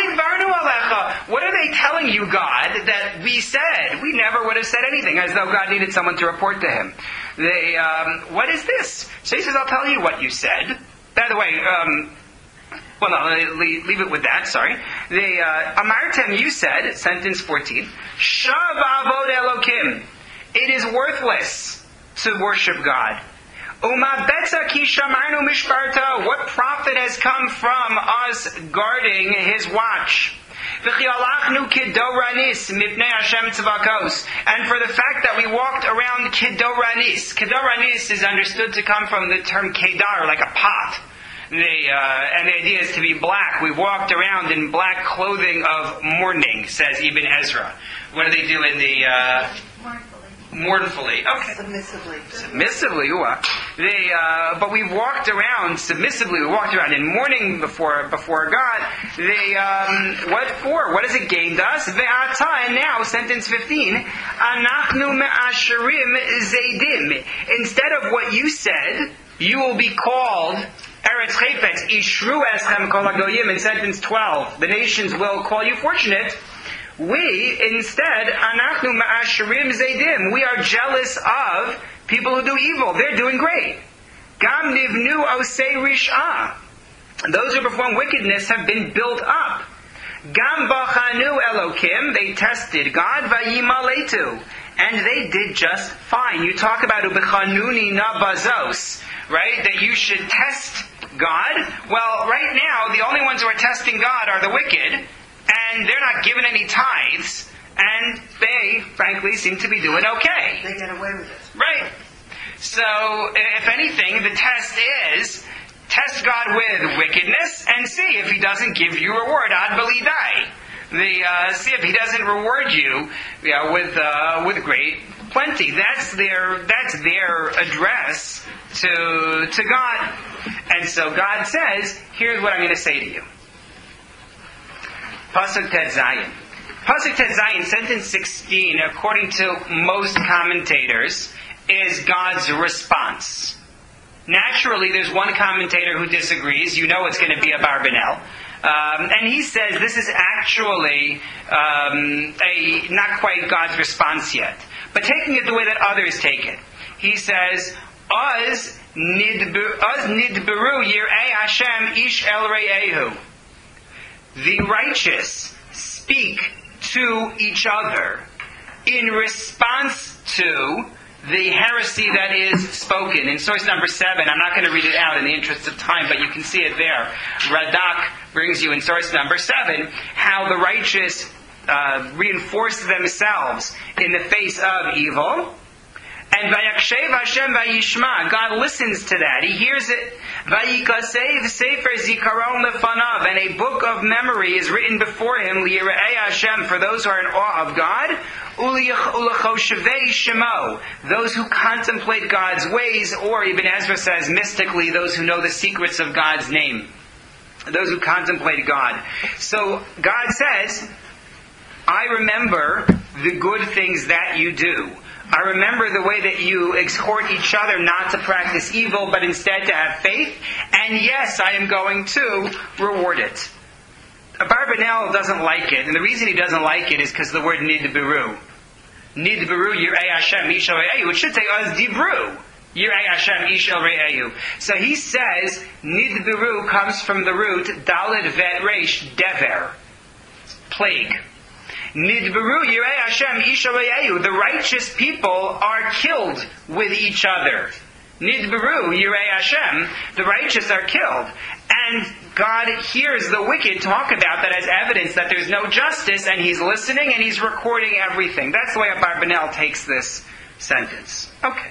What are they telling you, God, that we said? We never would have said anything, as though God needed someone to report to him. What is this? So he says, I'll tell you what you said. By the way, well, no, leave it with that, sorry. Amartem, you said, sentence 14, Shav avod Elokim. It is worthless to worship God. Uma betza ki shamarnu mishparta. What profit has come from us guarding his watch? V'chialachnu kidoranis mipnei Hashem tzvakos. And for the fact that we walked around kidoranis. Kidoranis is understood to come from the term kedar, like a pot. And the idea is to be black. We walked around in black clothing of mourning, says Ibn Ezra. What do they do in the... Mournfully. Okay. Submissively. But we walked around submissively. We walked around in mourning before God. What for? What has it gained us? Ve'ata, and now, sentence 15, Anachnu me'asherim zeidim. Instead of what you said, you will be called Eretz Chayfetz, Ishru eschem kol hagoyim, in sentence 12. The nations will call you fortunate. We, instead, anachnu ma'asherim zeidim. We are jealous of people who do evil. They're doing great. Gam nivnu osei rish'ah. Those who perform wickedness have been built up. Gam bachanu Elokim. They tested God. Vayimaletu. And they did just fine. You talk about ubechanuni na bazos, right? That you should test God. Well, right now, the only ones who are testing God are the wicked. And they're not given any tithes, and they, frankly, seem to be doing okay. They get away with it. Right. So, if anything, the test is, test God with wickedness, and see if He doesn't give you reward. Ad belidai. See if He doesn't reward you, with great plenty. That's their address to God. And so God says, here's what I'm going to say to you. Pasuk Tet Zayin. Pasuk Tet Zayin, sentence 16, according to most commentators, is God's response. Naturally, there's one commentator who disagrees. You know it's going to be a Barbanel. And he says this is actually not quite God's response yet. But taking it the way that others take it. He says, Az nidberu yir'ei Hashem ish el re'ehu. The righteous speak to each other in response to the heresy that is spoken. In source number 7, I'm not going to read it out in the interest of time, but you can see it there. Radak brings you in source number 7 how the righteous reinforce themselves in the face of evil. And Vayakshev Hashem Vayishma, God listens to that. He hears it. Vayikasev Sefer Zikaron Lefanav, and a book of memory is written before him, Liyirei Hashem, for those who are in awe of God, Ulachoshavei Shemo, those who contemplate God's ways, or Ibn Ezra says mystically, those who know the secrets of God's name. Those who contemplate God. So God says, I remember the good things that you do. I remember the way that you exhort each other not to practice evil, but instead to have faith. And yes, I am going to reward it. Abarbanel doesn't like it. And the reason he doesn't like it is because the word nidberu. Nidberu yir'ei Hashem ish el re'ehu. It should say az dibru. Yir'ei Hashem ish el re'ehu. So he says, nidberu comes from the root daled vet resh dever. Plague. Nidberu yirei Hashem ish el re'ehu. The righteous people are killed with each other. Nidberu yirei Hashem. The righteous are killed. And God hears the wicked talk about that as evidence that there's no justice, and He's listening and He's recording everything. That's the way Abarbanel takes this sentence. Okay.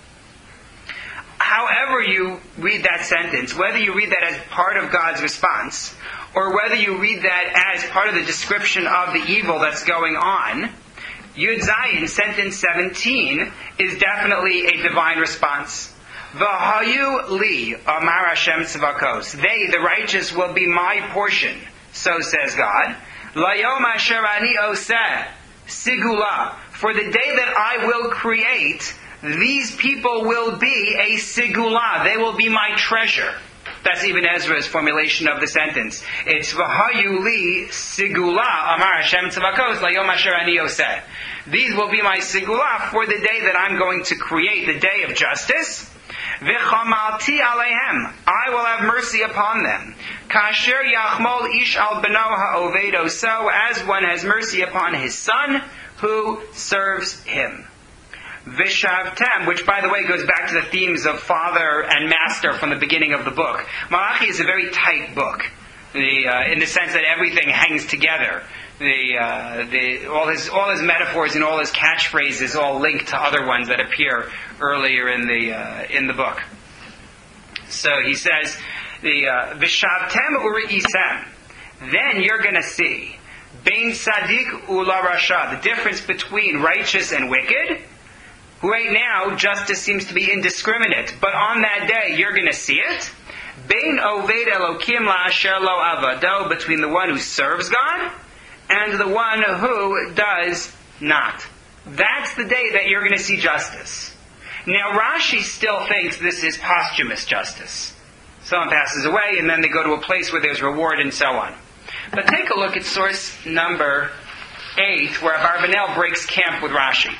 However you read that sentence, whether you read that as part of God's response, or whether you read that as part of the description of the evil that's going on, Yud Zayin, sentence 17, is definitely a divine response. V'hayu li, amar Hashem tzvakos. They, the righteous, will be my portion, so says God. Layom asher ani oseh, sigula. For the day that I will create, these people will be a sigula. They will be my treasure. That's Ibn Ezra's formulation of the sentence. It's v'hayu li sigula amar Hashem tzvakos layom asher ani oseh. These will be my sigula for the day that I'm going to create, the day of justice. V'chamalti alehem, I will have mercy upon them. Kasher yachmol ish al beno ha'ovedo, so as one has mercy upon his son who serves him. Vishavtem, which by the way goes back to the themes of father and master from the beginning of the book. Malachi is a very tight book, in the sense that everything hangs together. All his metaphors and all his catchphrases all linked to other ones that appear earlier in the book. So he says, Vishavtem uri'isem. Then you're going to see Bein Sadik Ula Rasha, the difference between righteous and wicked. Right now, justice seems to be indiscriminate, but on that day, you're going to see it. Bein Oved Elokim La'asher Lo Avado, between the one who serves God and the one who does not. That's the day that you're going to see justice. Now, Rashi still thinks this is posthumous justice. Someone passes away, and then they go to a place where there's reward and so on. But take a look at source number 8, where Abarbanel breaks camp with Rashi.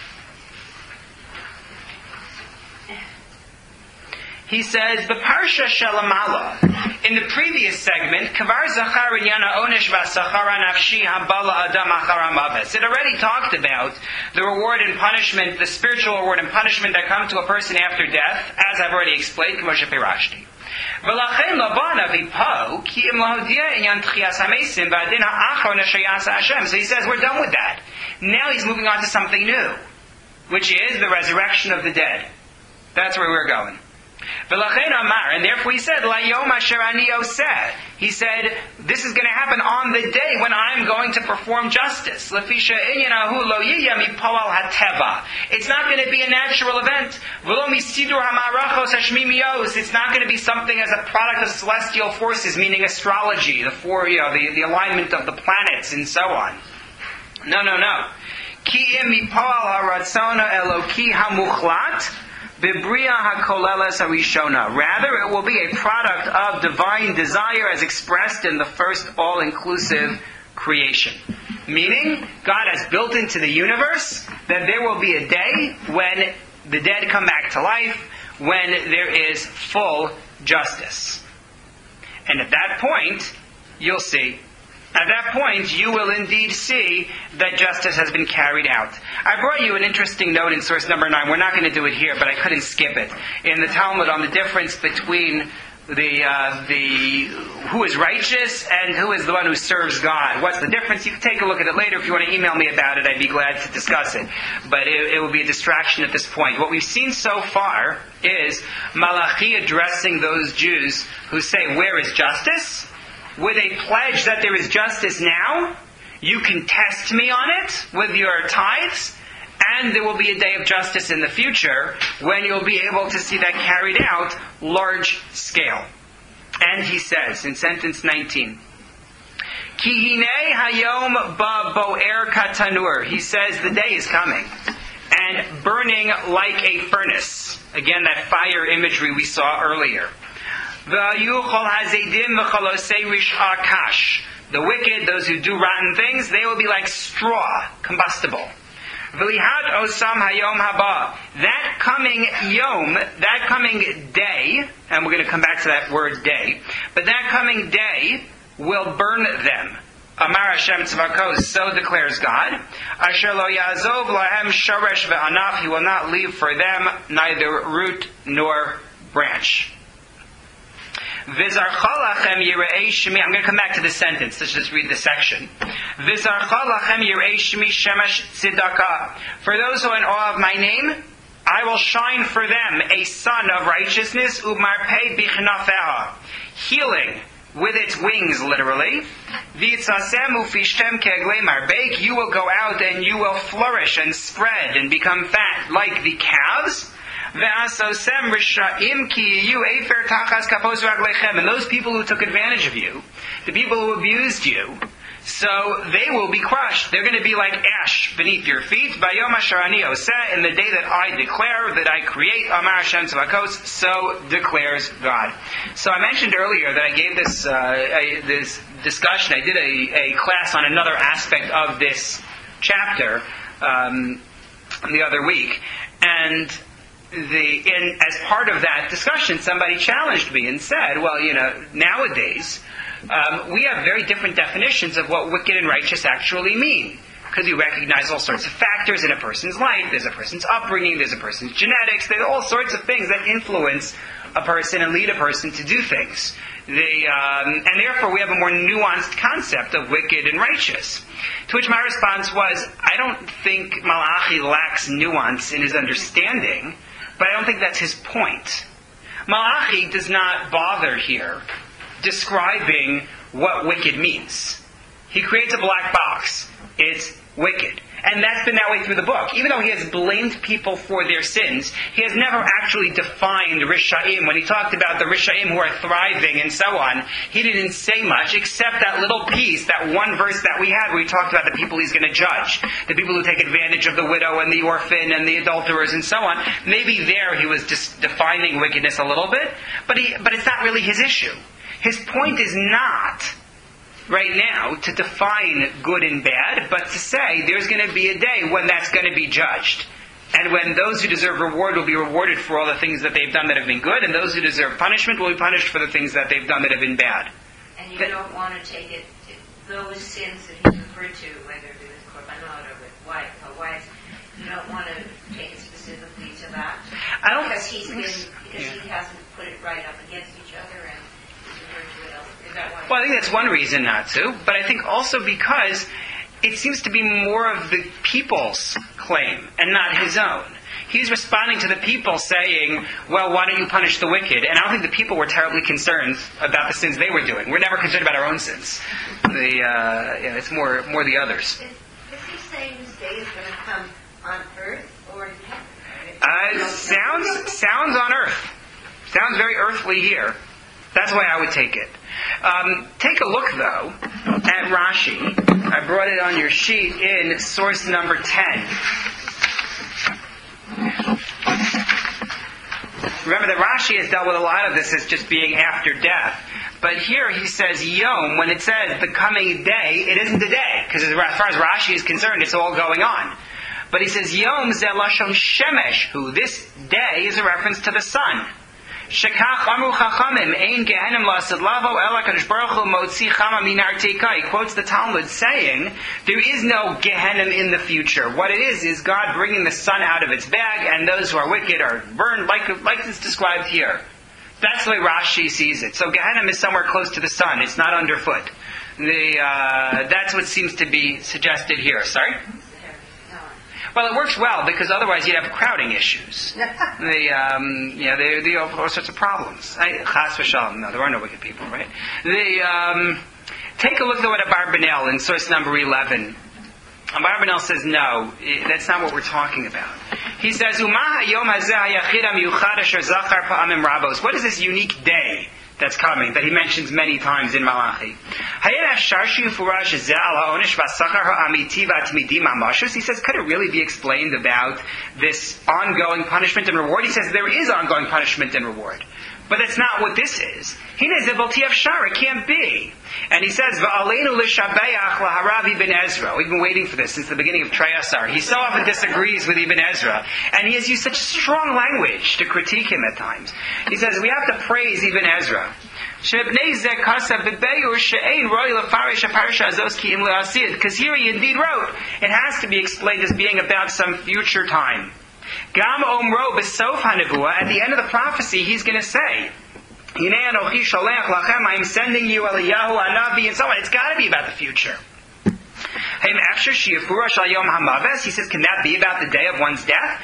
He says, the Parsha Shalamala, in the previous segment, Kavar Zachar Inyana Onesh Vasachara Nafshi Habala Adam Achara Maves. It already talked about the reward and punishment, the spiritual reward and punishment that come to a person after death, as I've already explained, K'moshe Pirashti. V'lachein Laban Avipo Ki Im Lahodia Inyan Tchias HaMesim V'adin HaAchron Ashayas Hashem. So he says, we're done with that. Now he's moving on to something new, which is the resurrection of the dead. That's where we're going. And therefore he said, Layom asher ani oseh. He said, this is going to happen on the day when I'm going to perform justice. It's not going to be a natural event. It's not going to be something as a product of celestial forces, meaning astrology, the alignment of the planets and so on. No. Ki im mipal haratzona eloki hamuchlat. Bibria hakoleles harishona. Rather, it will be a product of divine desire as expressed in the first all-inclusive creation. Meaning, God has built into the universe that there will be a day when the dead come back to life, when there is full justice. And at that point, you'll see. At that point, you will indeed see that justice has been carried out. I brought you an interesting note in source number 9. We're not going to do it here, but I couldn't skip it. In the Talmud on the difference between the who is righteous and who is the one who serves God. What's the difference? You can take a look at it later. If you want to email me about it, I'd be glad to discuss it. But it will be a distraction at this point. What we've seen so far is Malachi addressing those Jews who say, where is justice? With a pledge that there is justice now. You can test me on it with your tithes. And there will be a day of justice in the future when you'll be able to see that carried out large scale. And he says in sentence 19, Ki hinei hayom ba boer katanur. He says the day is coming and burning like a furnace. Again, that fire imagery we saw earlier. V'ayu chol hazedim v'cholosei rish'a kash. The wicked, those who do rotten things, they will be like straw, combustible. V'lihat osam hayom haba. That coming yom, that coming day, and we're going to come back to that word day, but that coming day will burn them. Amar Hashem Tzvakos, so declares God. Asher lo yazov lahem shoresh ve'anaf. He will not leave for them neither root nor branch. V'zarcha lachem yirei shemi. I'm going to come back to this sentence. Let's just read the section. V'zarcha lachem yirei shemi shemesh tzedakah. For those who are in awe of my name, I will shine for them a sun of righteousness, u'marpei bichnafeha, healing with its wings, literally. V'yitzasem ufishtem ke'eglei marbek. You will go out and you will flourish and spread and become fat like the calves. And those people who took advantage of you, the people who abused you, so they will be crushed. They're going to be like ash beneath your feet. In the day that I declare, that I create, Amar Hashem Tzvakos, so declares God. So I mentioned earlier that I gave this discussion. I did a class on another aspect of this chapter the other week, and as part of that discussion, somebody challenged me and said, well, nowadays, we have very different definitions of what wicked and righteous actually mean. Because we recognize all sorts of factors in a person's life. There's a person's upbringing, there's a person's genetics, there's all sorts of things that influence a person and lead a person to do things. And therefore we have a more nuanced concept of wicked and righteous. To which my response was, I don't think Malachi lacks nuance in his understanding, but I don't think that's his point. Malachi does not bother here describing what wicked means. He creates a black box. It's wicked. And that's been that way through the book. Even though he has blamed people for their sins, he has never actually defined Risha'im. When he talked about the Risha'im who are thriving and so on, he didn't say much except that little piece, that one verse that we had where he talked about the people he's going to judge. The people who take advantage of the widow and the orphan and the adulterers and so on. Maybe there he was just defining wickedness a little bit, but it's not really his issue. His point is not right now to define good and bad, but to say there's going to be a day when that's going to be judged. And when those who deserve reward will be rewarded for all the things that they've done that have been good, and those who deserve punishment will be punished for the things that they've done that have been bad. And you don't want to take it to those sins that he referred to, whether it was korbanot or with wives, you don't want to take it specifically to that? Because he hasn't put it right up against each other and well, I think that's one reason not to, but I think also because it seems to be more of the people's claim and not his own. He's responding to the people saying, well, why don't you punish the wicked? And I don't think the people were terribly concerned about the sins they were doing. We're never concerned about our own sins. It's more the others. Is he saying this day is going to come on earth or in heaven? Sounds on earth. Sounds very earthly here. That's the way I would take it. Take a look, though, at Rashi. I brought it on your sheet in source number 10. Remember that Rashi has dealt with a lot of this as just being after death. But here he says Yom, when it says the coming day, it isn't a day, because as far as Rashi is concerned, it's all going on. But he says Yom ze lashon shemesh, who this day is a reference to the sun. Shekach amru chachamim ein gehenim lasad lavo ela kadosh baruch hu motzi chama minar teika. He quotes the Talmud saying there is no Gehenim in the future. What it is God bringing the sun out of its bag, and those who are wicked are burned, like it's described here. That's the way Rashi sees it. So Gehenim is somewhere close to the sun. It's not underfoot. That's what seems to be suggested here. Sorry? Well, it works well because otherwise you'd have crowding issues. There are all sorts of problems. Chas v'shalom. No, there are no wicked people, right? Take a look at what Abarbanel in source number 11. Abarbanel says, no, that's not what we're talking about. He says, what is this unique day that's coming, that he mentions many times in Malachi? He says, could it really be explained about this ongoing punishment and reward? He says, there is ongoing punishment and reward. But that's not what this is. It can't be. And he says, Ibn Ezra. We've been waiting for this since the beginning of Treyasar. He so often disagrees with Ibn Ezra. And he has used such strong language to critique him at times. He says, we have to praise Ibn Ezra. Because here he indeed wrote, it has to be explained as being about some future time. Gam omro b'sof hanevua, at the end of the prophecy, he's going to say, Hinei anochi sholech lachem, I am sending you Eliyahu Hanavi, and so on. It's got to be about the future. He says, can that be about the day of one's death?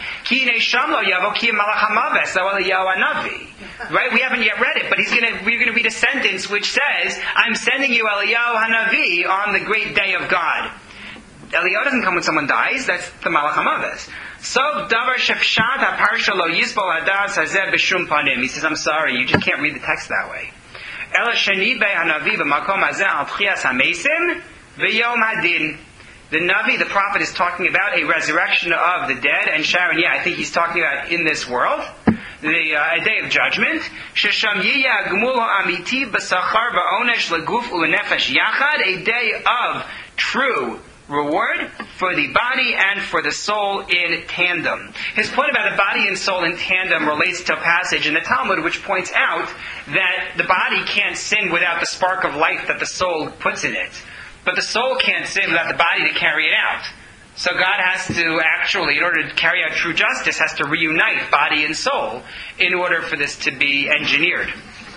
Right? We haven't yet read it, but we're going to read a sentence which says, I'm sending you Eliyahu Hanavi on the great day of God. Eliyahu doesn't come when someone dies, that's the Malach HaMaves. So davar shefshat haparsha lo yisbol hadas hazeh b'shum panim. He says, I'm sorry, you just can't read the text that way. Ela sheni be hanavi b'makom hazeh al tchias hamesim v'yom hadin. The Navi, the prophet, is talking about a resurrection of the dead, and Sharon, I think he's talking about in this world, a day of judgment. Shesham yiyah gmul ha'amiti b'sachar v'onesh leguf u'lenefesh yachad, a day of true reward for the body and for the soul in tandem. His point about the body and soul in tandem relates to a passage in the Talmud which points out that the body can't sin without the spark of life that the soul puts in it. But the soul can't sin without the body to carry it out. So God has to actually, in order to carry out true justice, has to reunite body and soul in order for this to be engineered.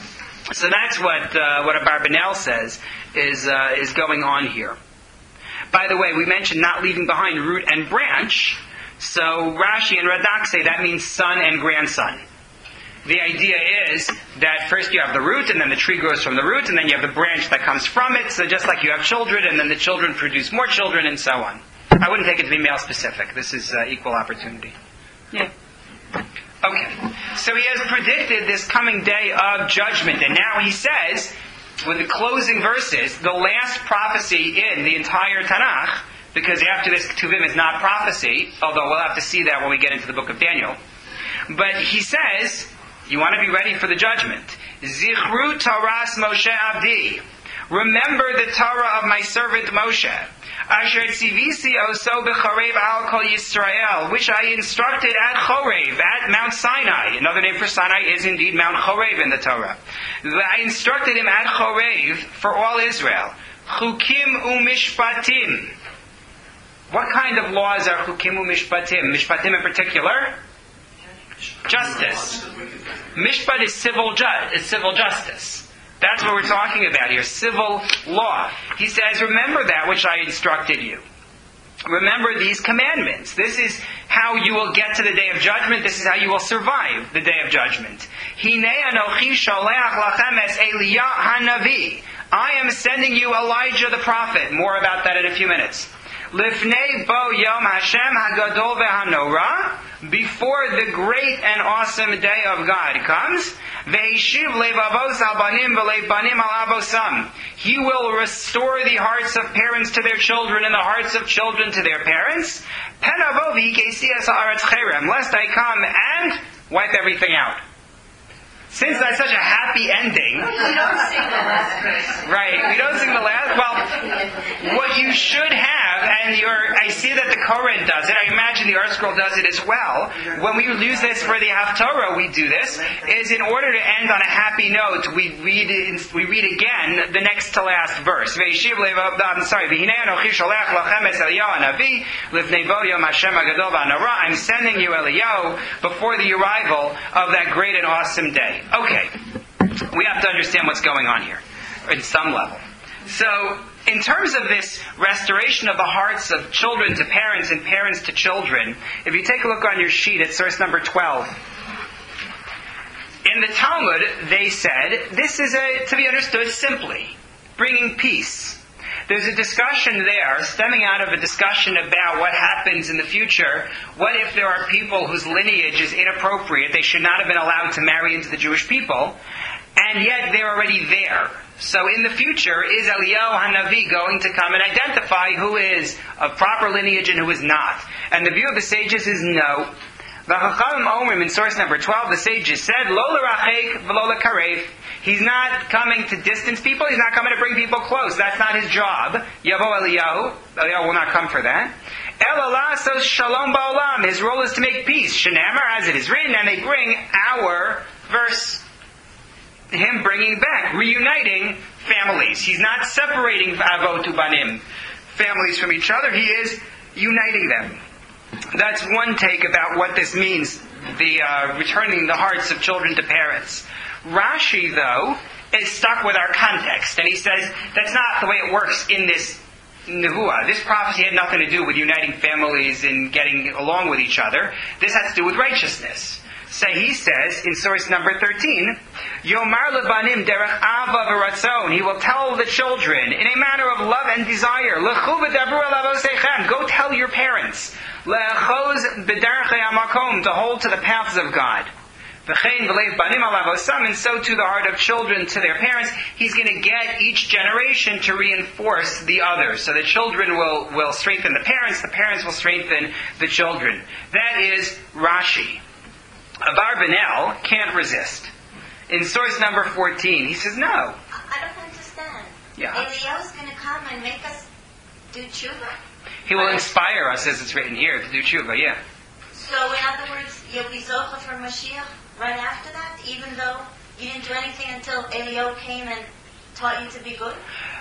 So that's what Abarbanel says is going on here. By the way, we mentioned not leaving behind root and branch. So Rashi and Radak say that means son and grandson. The idea is that first you have the root, and then the tree grows from the root, and then you have the branch that comes from it. So just like you have children, and then the children produce more children, and so on. I wouldn't take it to be male specific. This is equal opportunity. Yeah. Okay. So he has predicted this coming day of judgment, and now he says, with the closing verses, the last prophecy in the entire Tanakh, because after this Ketuvim is not prophecy, although we'll have to see that when we get into the book of Daniel. But he says, you want to be ready for the judgment. Zichru Taras Moshe Abdi. Remember the Torah of my servant Moshe. Asher tzivisi oso b'chorev al kol Yisrael, which I instructed at Chorev, at Mount Sinai. Another name for Sinai is indeed Mount Chorev in the Torah. I instructed him at Chorev for all Israel. Chukim u'mishpatim. What kind of laws are chukim u'mishpatim? Mishpatim in particular? Justice. Mishpat is civil justice. That's what we're talking about here, civil law. He says, remember that which I instructed you. Remember these commandments. This is how you will get to the day of judgment. This is how you will survive the day of judgment. Hinei anochi sholech lachem es Eliyah hanavi. I am sending you Elijah the prophet. More about that in a few minutes. Lifnei bo yom Hashem hagadol vehanora, before the great and awesome day of God comes, ve'ishiv levavos al banim v'lev banim al avosam. He will restore the hearts of parents to their children and the hearts of children to their parents. Penavo v'ikesias haaretz cherem, lest I come and wipe everything out. Since that's such a happy ending, We don't sing the last verse. right? We don't sing the last. Well, what you should have, and I see that the Koren does it. I imagine the Art Scroll does it as well. When we use this for the Haftorah, we do this. Is in order to end on a happy note, we read again the next to last verse. I'm sorry. I'm sending you Eliyahu before the arrival of that great and awesome day. Okay, we have to understand what's going on here, in some level. So, in terms of this restoration of the hearts of children to parents and parents to children, if you take a look on your sheet at source number 12, in the Talmud, they said, this is to be understood simply, bringing peace. There's a discussion there, stemming out of a discussion about what happens in the future. What if there are people whose lineage is inappropriate? They should not have been allowed to marry into the Jewish people, and yet they're already there. So in the future, is Eliyahu HaNavi going to come and identify who is of proper lineage and who is not? And the view of the sages is no. The Chachamim Omrim in source number 12, the sages said, Lo l'rachek v'lo l'karev. He's not coming to distance people. He's not coming to bring people close. That's not his job. Yavo Eliyahu. Eliyahu will not come for that. El Alasos Shalom Ba'olam. His role is to make peace. Shenamar, as it is written, and they bring our verse. Him bringing back, reuniting families. He's not separating Avot Ubanim, families from each other. He is uniting them. That's one take about what this means, the returning the hearts of children to parents. Rashi, though, is stuck with our context, and he says that's not the way it works in this Nevuah. This prophecy had nothing to do with uniting families and getting along with each other. This has to do with righteousness. So he says, in source number 13, Yomar lebanim derech ava v'ratzon. He will tell the children in a manner of love and desire. Lechu v'dabru el avosechem. Go tell your parents. Le'achoz b'derechei hamakom. To hold to the paths of God. V'chein v'leiv banim al avosam. And so to the heart of children to their parents. He's going to get each generation to reinforce the others. So the children will strengthen the parents will strengthen the children. That is Rashi. Abarbanel can't resist. In source number 14, he says, no. I don't understand. Yeah. Eliyahu's going to come and make us do tshuva? He will inspire us, as it's written here, to do tshuva, yeah. So, in other words, you'll be zocha for Mashiach right after that, even though you didn't do anything until Eliyahu came and taught you to be good?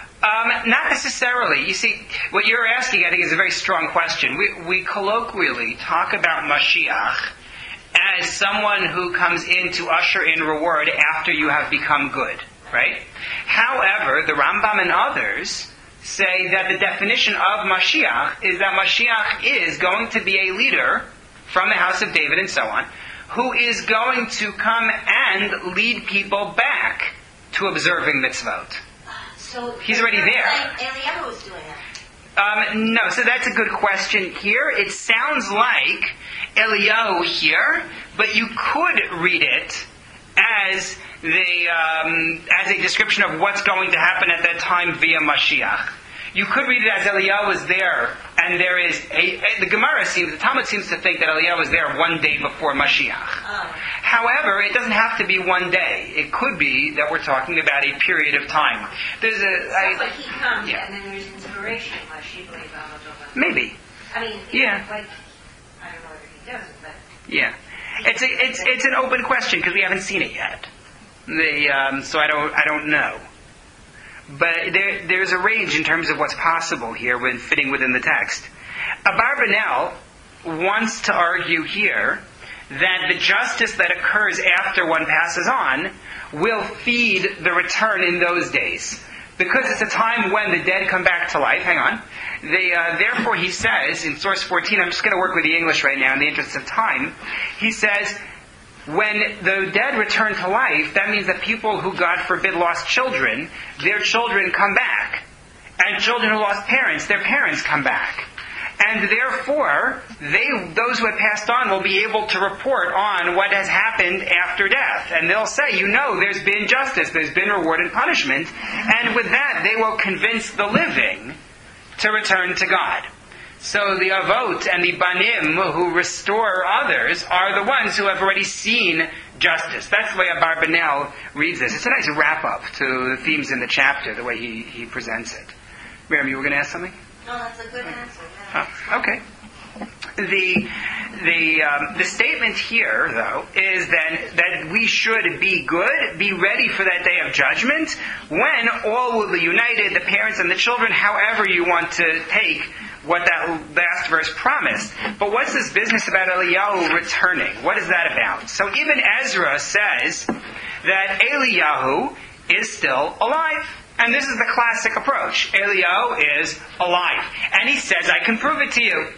Not necessarily. You see, what you're asking, I think, is a very strong question. We colloquially talk about Mashiach as someone who comes in to usher in reward after you have become good, right? However, the Rambam and others say that the definition of Mashiach is that Mashiach is going to be a leader from the house of David and so on, who is going to come and lead people back to observing mitzvot. So he's already there. Eliyahu is doing that. No, so that's a good question here. It sounds like Eliyahu here, but you could read it as a description of what's going to happen at that time via Mashiach. You could read it as Eliyahu was there, and there is the Talmud seems to think that Eliyahu was there one day before Mashiach. Oh. However, it doesn't have to be one day. It could be that we're talking about a period of time. There's But he comes, yeah. and then there's inspiration. Maybe. I mean, Yeah. like, I don't know whether he does it, but Yeah, it's an open question because we haven't seen it yet. So I don't know. But there's a range in terms of what's possible here when fitting within the text. Abarbanel wants to argue here that the justice that occurs after one passes on will feed the return in those days. Because it's a time when the dead come back to life. Hang on. Therefore, he says, in source 14, I'm just going to work with the English right now in the interest of time. He says, when the dead return to life, that means that people who, God forbid, lost children, their children come back. And children who lost parents, their parents come back. And therefore, those who have passed on will be able to report on what has happened after death. And they'll say, there's been justice, there's been reward and punishment. And with that, they will convince the living to return to God. So the avot and the banim who restore others are the ones who have already seen justice. That's the way Abarbanel reads this. It's a nice wrap-up to the themes in the chapter, the way he presents it. Miriam, you were going to ask something? No, that's a good answer. Oh, okay. The statement here, though, is that we should be good, be ready for that day of judgment, when all will be united, the parents and the children, however you want to take what that last verse promised. But what's this business about Eliyahu returning? What is that about? So even Ezra says that Eliyahu is still alive. And this is the classic approach. Eliyahu is alive. And he says, I can prove it to you.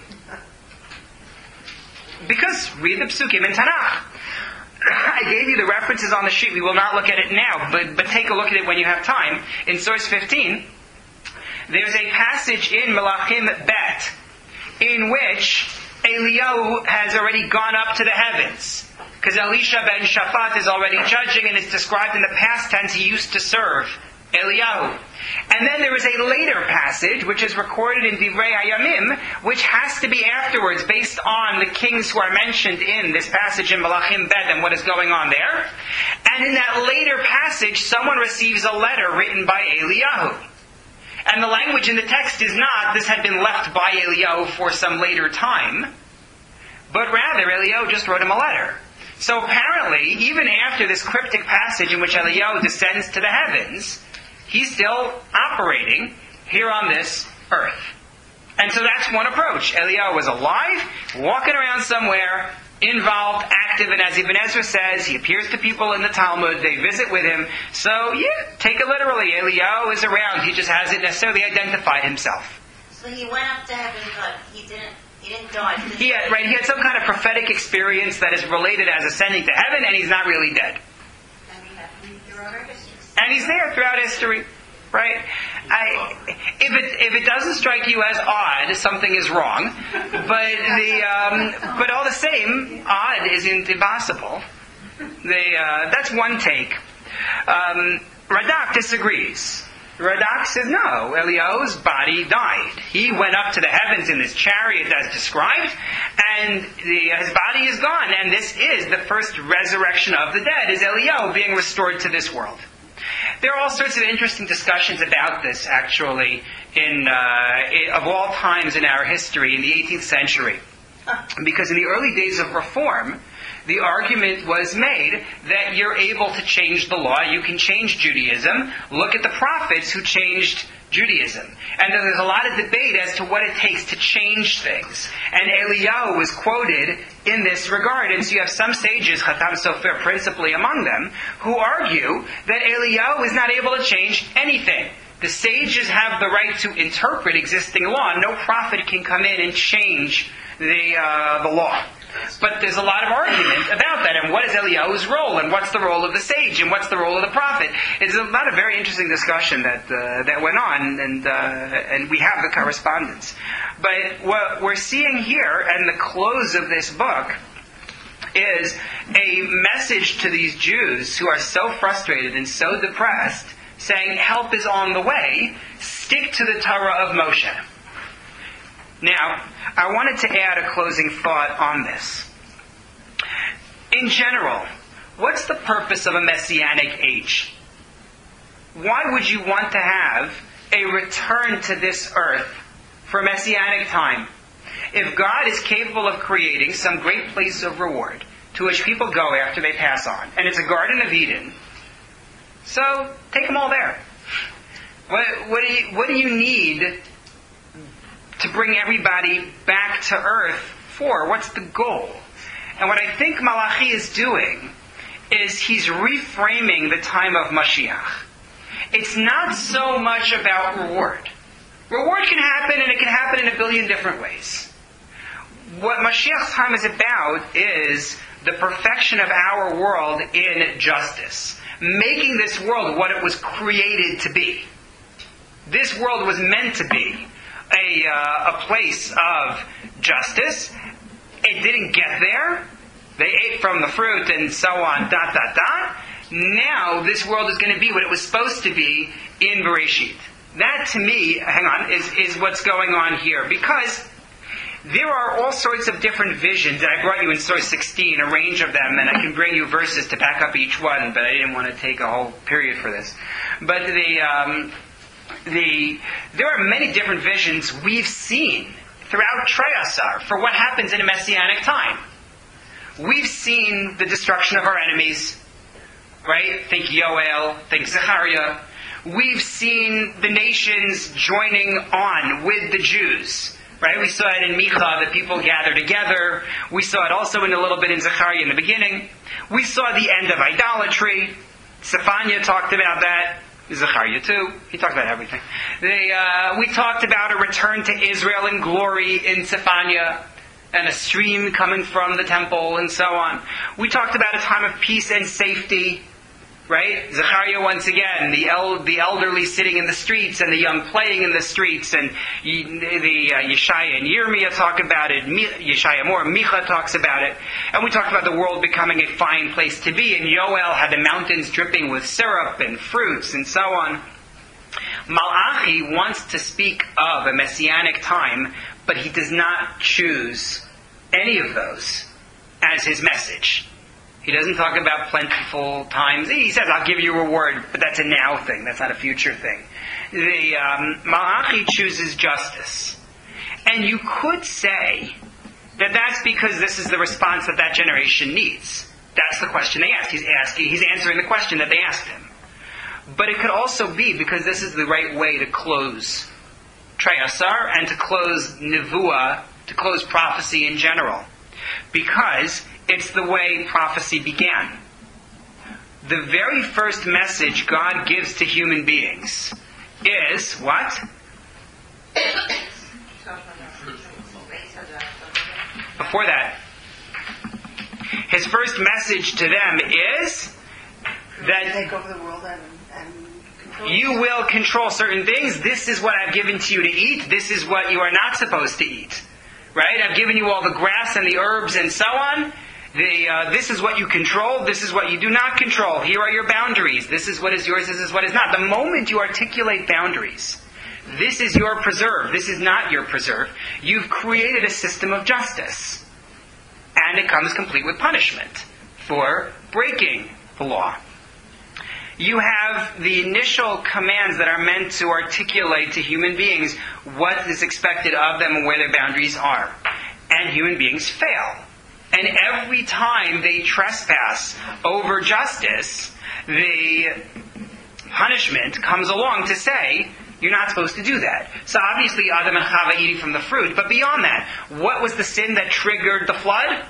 Because read the Psukim in Tanakh. I gave you the references on the sheet. We will not look at it now, but take a look at it when you have time. In source 15, there's a passage in Melachim Bet in which Eliyahu has already gone up to the heavens. Because Elisha ben Shaphat is already judging, and it's described in the past tense he used to serve Eliyahu. And then there is a later passage, which is recorded in Divrei Hayamim, which has to be afterwards, based on the kings who are mentioned in this passage in Melachim Bet and what is going on there. And in that later passage, someone receives a letter written by Eliyahu. And the language in the text is not, this had been left by Eliyahu for some later time, but rather Eliyahu just wrote him a letter. So apparently, even after this cryptic passage in which Eliyahu descends to the heavens, he's still operating here on this earth. And so that's one approach. Eliyahu was alive, walking around somewhere, involved, active, and as Ibn Ezra says, he appears to people in the Talmud, they visit with him. So, take it literally. Eliyahu is around, he just hasn't necessarily identified himself. So he went up to heaven, but he didn't die. He had some kind of prophetic experience that is related as ascending to heaven, and he's not really dead. And he happened throughout our history. And he's there throughout history, right? If it doesn't strike you as odd, something is wrong. But all the same, odd isn't impossible. That's one take. Radak disagrees. Radak says no, Eliyahu's body died. He went up to the heavens in this chariot as described, and his body is gone. And this is the first resurrection of the dead, is Eliyahu being restored to this world. There are all sorts of interesting discussions about this, actually, of all times in our history, in the 18th century. Because in the early days of Reform, the argument was made that you're able to change the law, you can change Judaism. Look at the prophets who changed Judaism. And then there's a lot of debate as to what it takes to change things. And Eliyahu was quoted in this regard. And so you have some sages, Khatam Sofer principally among them, who argue that Eliyahu is not able to change anything. The sages have the right to interpret existing law. No prophet can come in and change the law. But there's a lot of argument about that, and what is Eliyahu's role, and what's the role of the sage, and what's the role of the prophet. It's not a very interesting discussion that went on, and we have the correspondence. But what we're seeing here, and the close of this book, is a message to these Jews who are so frustrated and so depressed, saying, help is on the way, stick to the Torah of Moshe. Now, I wanted to add a closing thought on this. In general, what's the purpose of a messianic age? Why would you want to have a return to this earth for messianic time? If God is capable of creating some great place of reward to which people go after they pass on, and it's a Garden of Eden, so take them all there. What do you need to bring everybody back to earth for? What's the goal? And what I think Malachi is doing is he's reframing the time of Mashiach. It's not so much about reward. Reward can happen, and it can happen in a billion different ways. What Mashiach's time is about is the perfection of our world in justice. Making this world what it was created to be. This world was meant to be a place of justice. It didn't get there. They ate from the fruit and so on, ... Now this world is going to be what it was supposed to be in Bereshit. That to me, is what's going on here. Because there are all sorts of different visions, and I brought you in source 16, a range of them, and I can bring you verses to back up each one, but I didn't want to take a whole period for this. But there are many different visions we've seen throughout Treyasar for what happens in a messianic time. We've seen the destruction of our enemies, right? Think Yoel, think Zechariah. We've seen the nations joining on with the Jews, right? We saw it in Micha, that people gather together. We saw it also in a little bit in Zechariah in the beginning. We saw the end of idolatry. Zephaniah talked about that. Zechariah too. He talked about everything. We talked about a return to Israel in glory in Zephaniah, and a stream coming from the temple, and so on. We talked about a time of peace and safety, right? Zechariah once again, the elderly sitting in the streets, and the young playing in the streets, and Yeshaya and Yirmiyah talk about it, Yeshaya more, Micha talks about it, and we talked about the world becoming a fine place to be, and Yoel had the mountains dripping with syrup and fruits, and so on. Malachi wants to speak of a messianic time, but he does not choose any of those as his message. He doesn't talk about plentiful times. He says, I'll give you a reward, but that's a now thing. That's not a future thing. Malachi chooses justice. And you could say that that's because this is the response that generation needs. That's the question they asked. He's answering the question that they asked him. But it could also be because this is the right way to close Treyasar and to close Nevuah, to close prophecy in general. Because it's the way prophecy began. The very first message God gives to human beings is what? Before that, his first message to them is that take over the world and control. You will control certain things. This is what I've given to you to eat. This is what you are not supposed to eat. Right? I've given you all the grass and the herbs and so on. This is what you control. This is what you do not control. Here are your boundaries. This is what is yours. This is what is not. The moment you articulate boundaries, this is your preserve. This is not your preserve. You've created a system of justice. And it comes complete with punishment for breaking the law. You have the initial commands that are meant to articulate to human beings what is expected of them and where their boundaries are. And human beings fail. And every time they trespass over justice, the punishment comes along to say, you're not supposed to do that. So obviously Adam and Chava eating from the fruit. But beyond that, what was the sin that triggered the flood?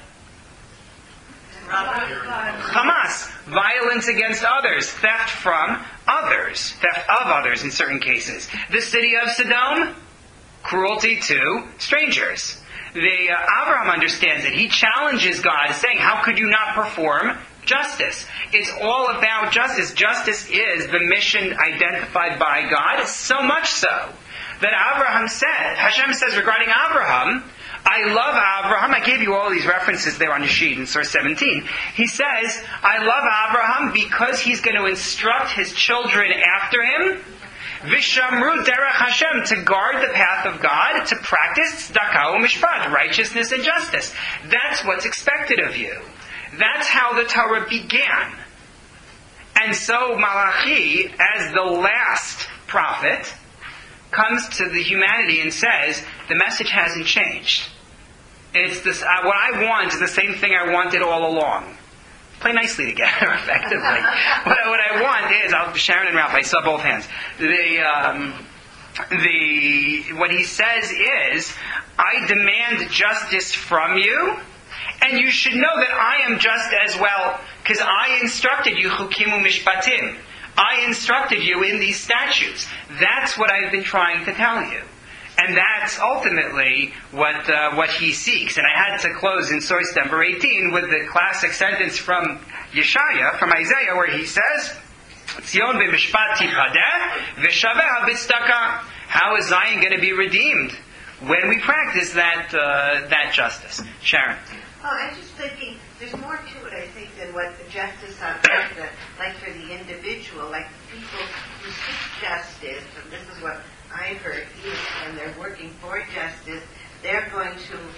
Hamas, violence against others, theft from others, theft of others in certain cases. The city of Sodom, cruelty to strangers. Abraham understands it. He challenges God, saying, how could you not perform justice? It's all about justice. Justice is the mission identified by God, so much so that Hashem says regarding Abraham, I love Abraham. I gave you all these references there on your sheet in source 17. He says, I love Abraham because he's going to instruct his children after him, Vishamru derech Hashem, to guard the path of God, to practice tzedakah u'mishpat, righteousness and justice. That's what's expected of you. That's how the Torah began. And so Malachi, as the last prophet, comes to the humanity and says, the message hasn't changed. It's this. What I want is the same thing I wanted all along. Play nicely together, effectively. What I want is, Sharon and Ralph, I saw both hands. What he says is, I demand justice from you, and you should know that I am just as well, because I instructed you, chukim u'mishpatim. I instructed you in these statutes. That's what I've been trying to tell you. And that's ultimately what he seeks. And I had to close in source number 18 with the classic sentence from Yeshaya, from Isaiah, where he says, Tzion b'mishpat tichadeh v'shaveha b'tzedakah. How is Zion going to be redeemed? When we practice that justice. Sharon. Oh, I'm just thinking, there's more to it, I think, than what the justice on earth, like for the individual, like people who seek justice, and this is what I've heard, when they're working for justice, they're going to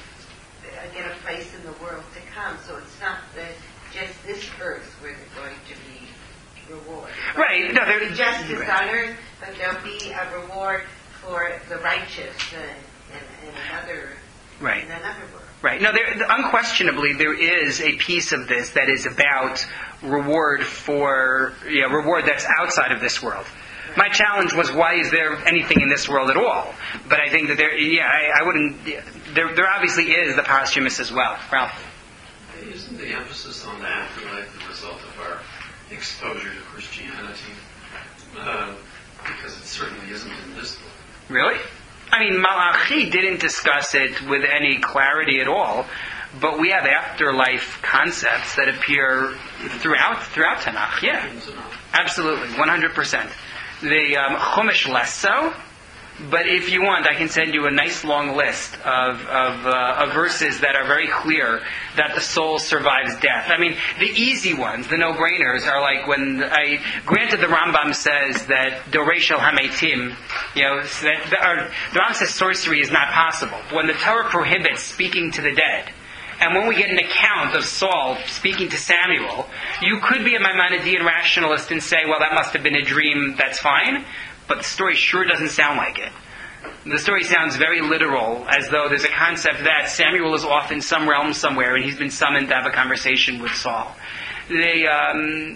So it's not just this earth where they're going to be rewarded. Right. No, There'll be justice on earth, but there'll be a reward for the righteous in another Right. in another world. Right. No, unquestionably there is a piece of this that is about reward that's outside of this world. My challenge was, why is there anything in this world at all? But I think that I wouldn't. There obviously is the posthumous as well. Ralph. Isn't the emphasis on the afterlife the result of our exposure to Christianity? Because it certainly isn't in this book. Really? I mean, Malachi didn't discuss it with any clarity at all, but we have afterlife concepts that appear throughout Tanakh. Yeah, absolutely, 100%. The Chumash less so, but if you want, I can send you a nice long list of verses that are very clear that the soul survives death. I mean, the easy ones, the no-brainers, are like granted the Rambam says that Dorei Shel Hametim, the Rambam says sorcery is not possible. When the Torah prohibits speaking to the dead, and when we get an account of Saul speaking to Samuel, you could be a Maimonidean rationalist and say, well, that must have been a dream, that's fine. But the story sure doesn't sound like it. The story sounds very literal, as though there's a concept that Samuel is off in some realm somewhere and he's been summoned to have a conversation with Saul. I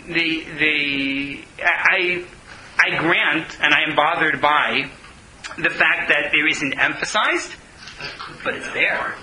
grant, and I am bothered by, the fact that there isn't emphasized, but it's there.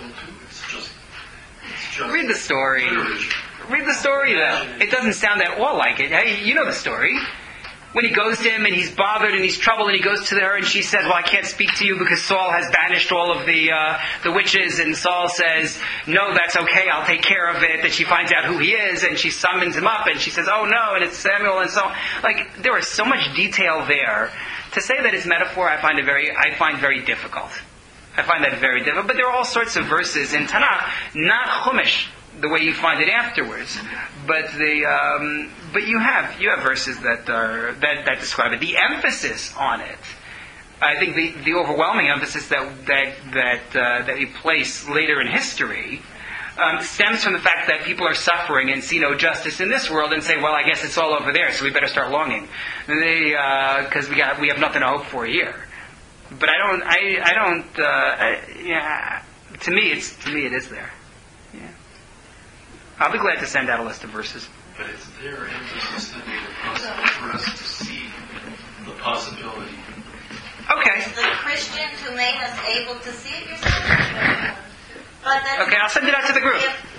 Read the story. Read the story, though. It doesn't sound at all like it. Hey, you know the story. When he goes to him and he's bothered and he's troubled and he goes to her and she says, well, I can't speak to you because Saul has banished all of the witches. And Saul says, no, that's okay, I'll take care of it. Then she finds out who he is and she summons him up and she says, oh no, and it's Samuel and so on. Like, there is so much detail there. To say that it's metaphor, I find very difficult. I find that very difficult. But there are all sorts of verses in Tanakh, not Chumash, the way you find it afterwards, but you have verses that describe it. The emphasis on it, I think the overwhelming emphasis that we place later in history stems from the fact that people are suffering and see no justice in this world and say, well, I guess it's all over there, so we better start longing, because we have nothing to hope for here. But to me it is there. Yeah. I'll be glad to send out a list of verses. But it's their emphasis that made it possible for us to see the possibility. Okay. It's the Christians who made us able to see it. But okay, I'll send it out to the group.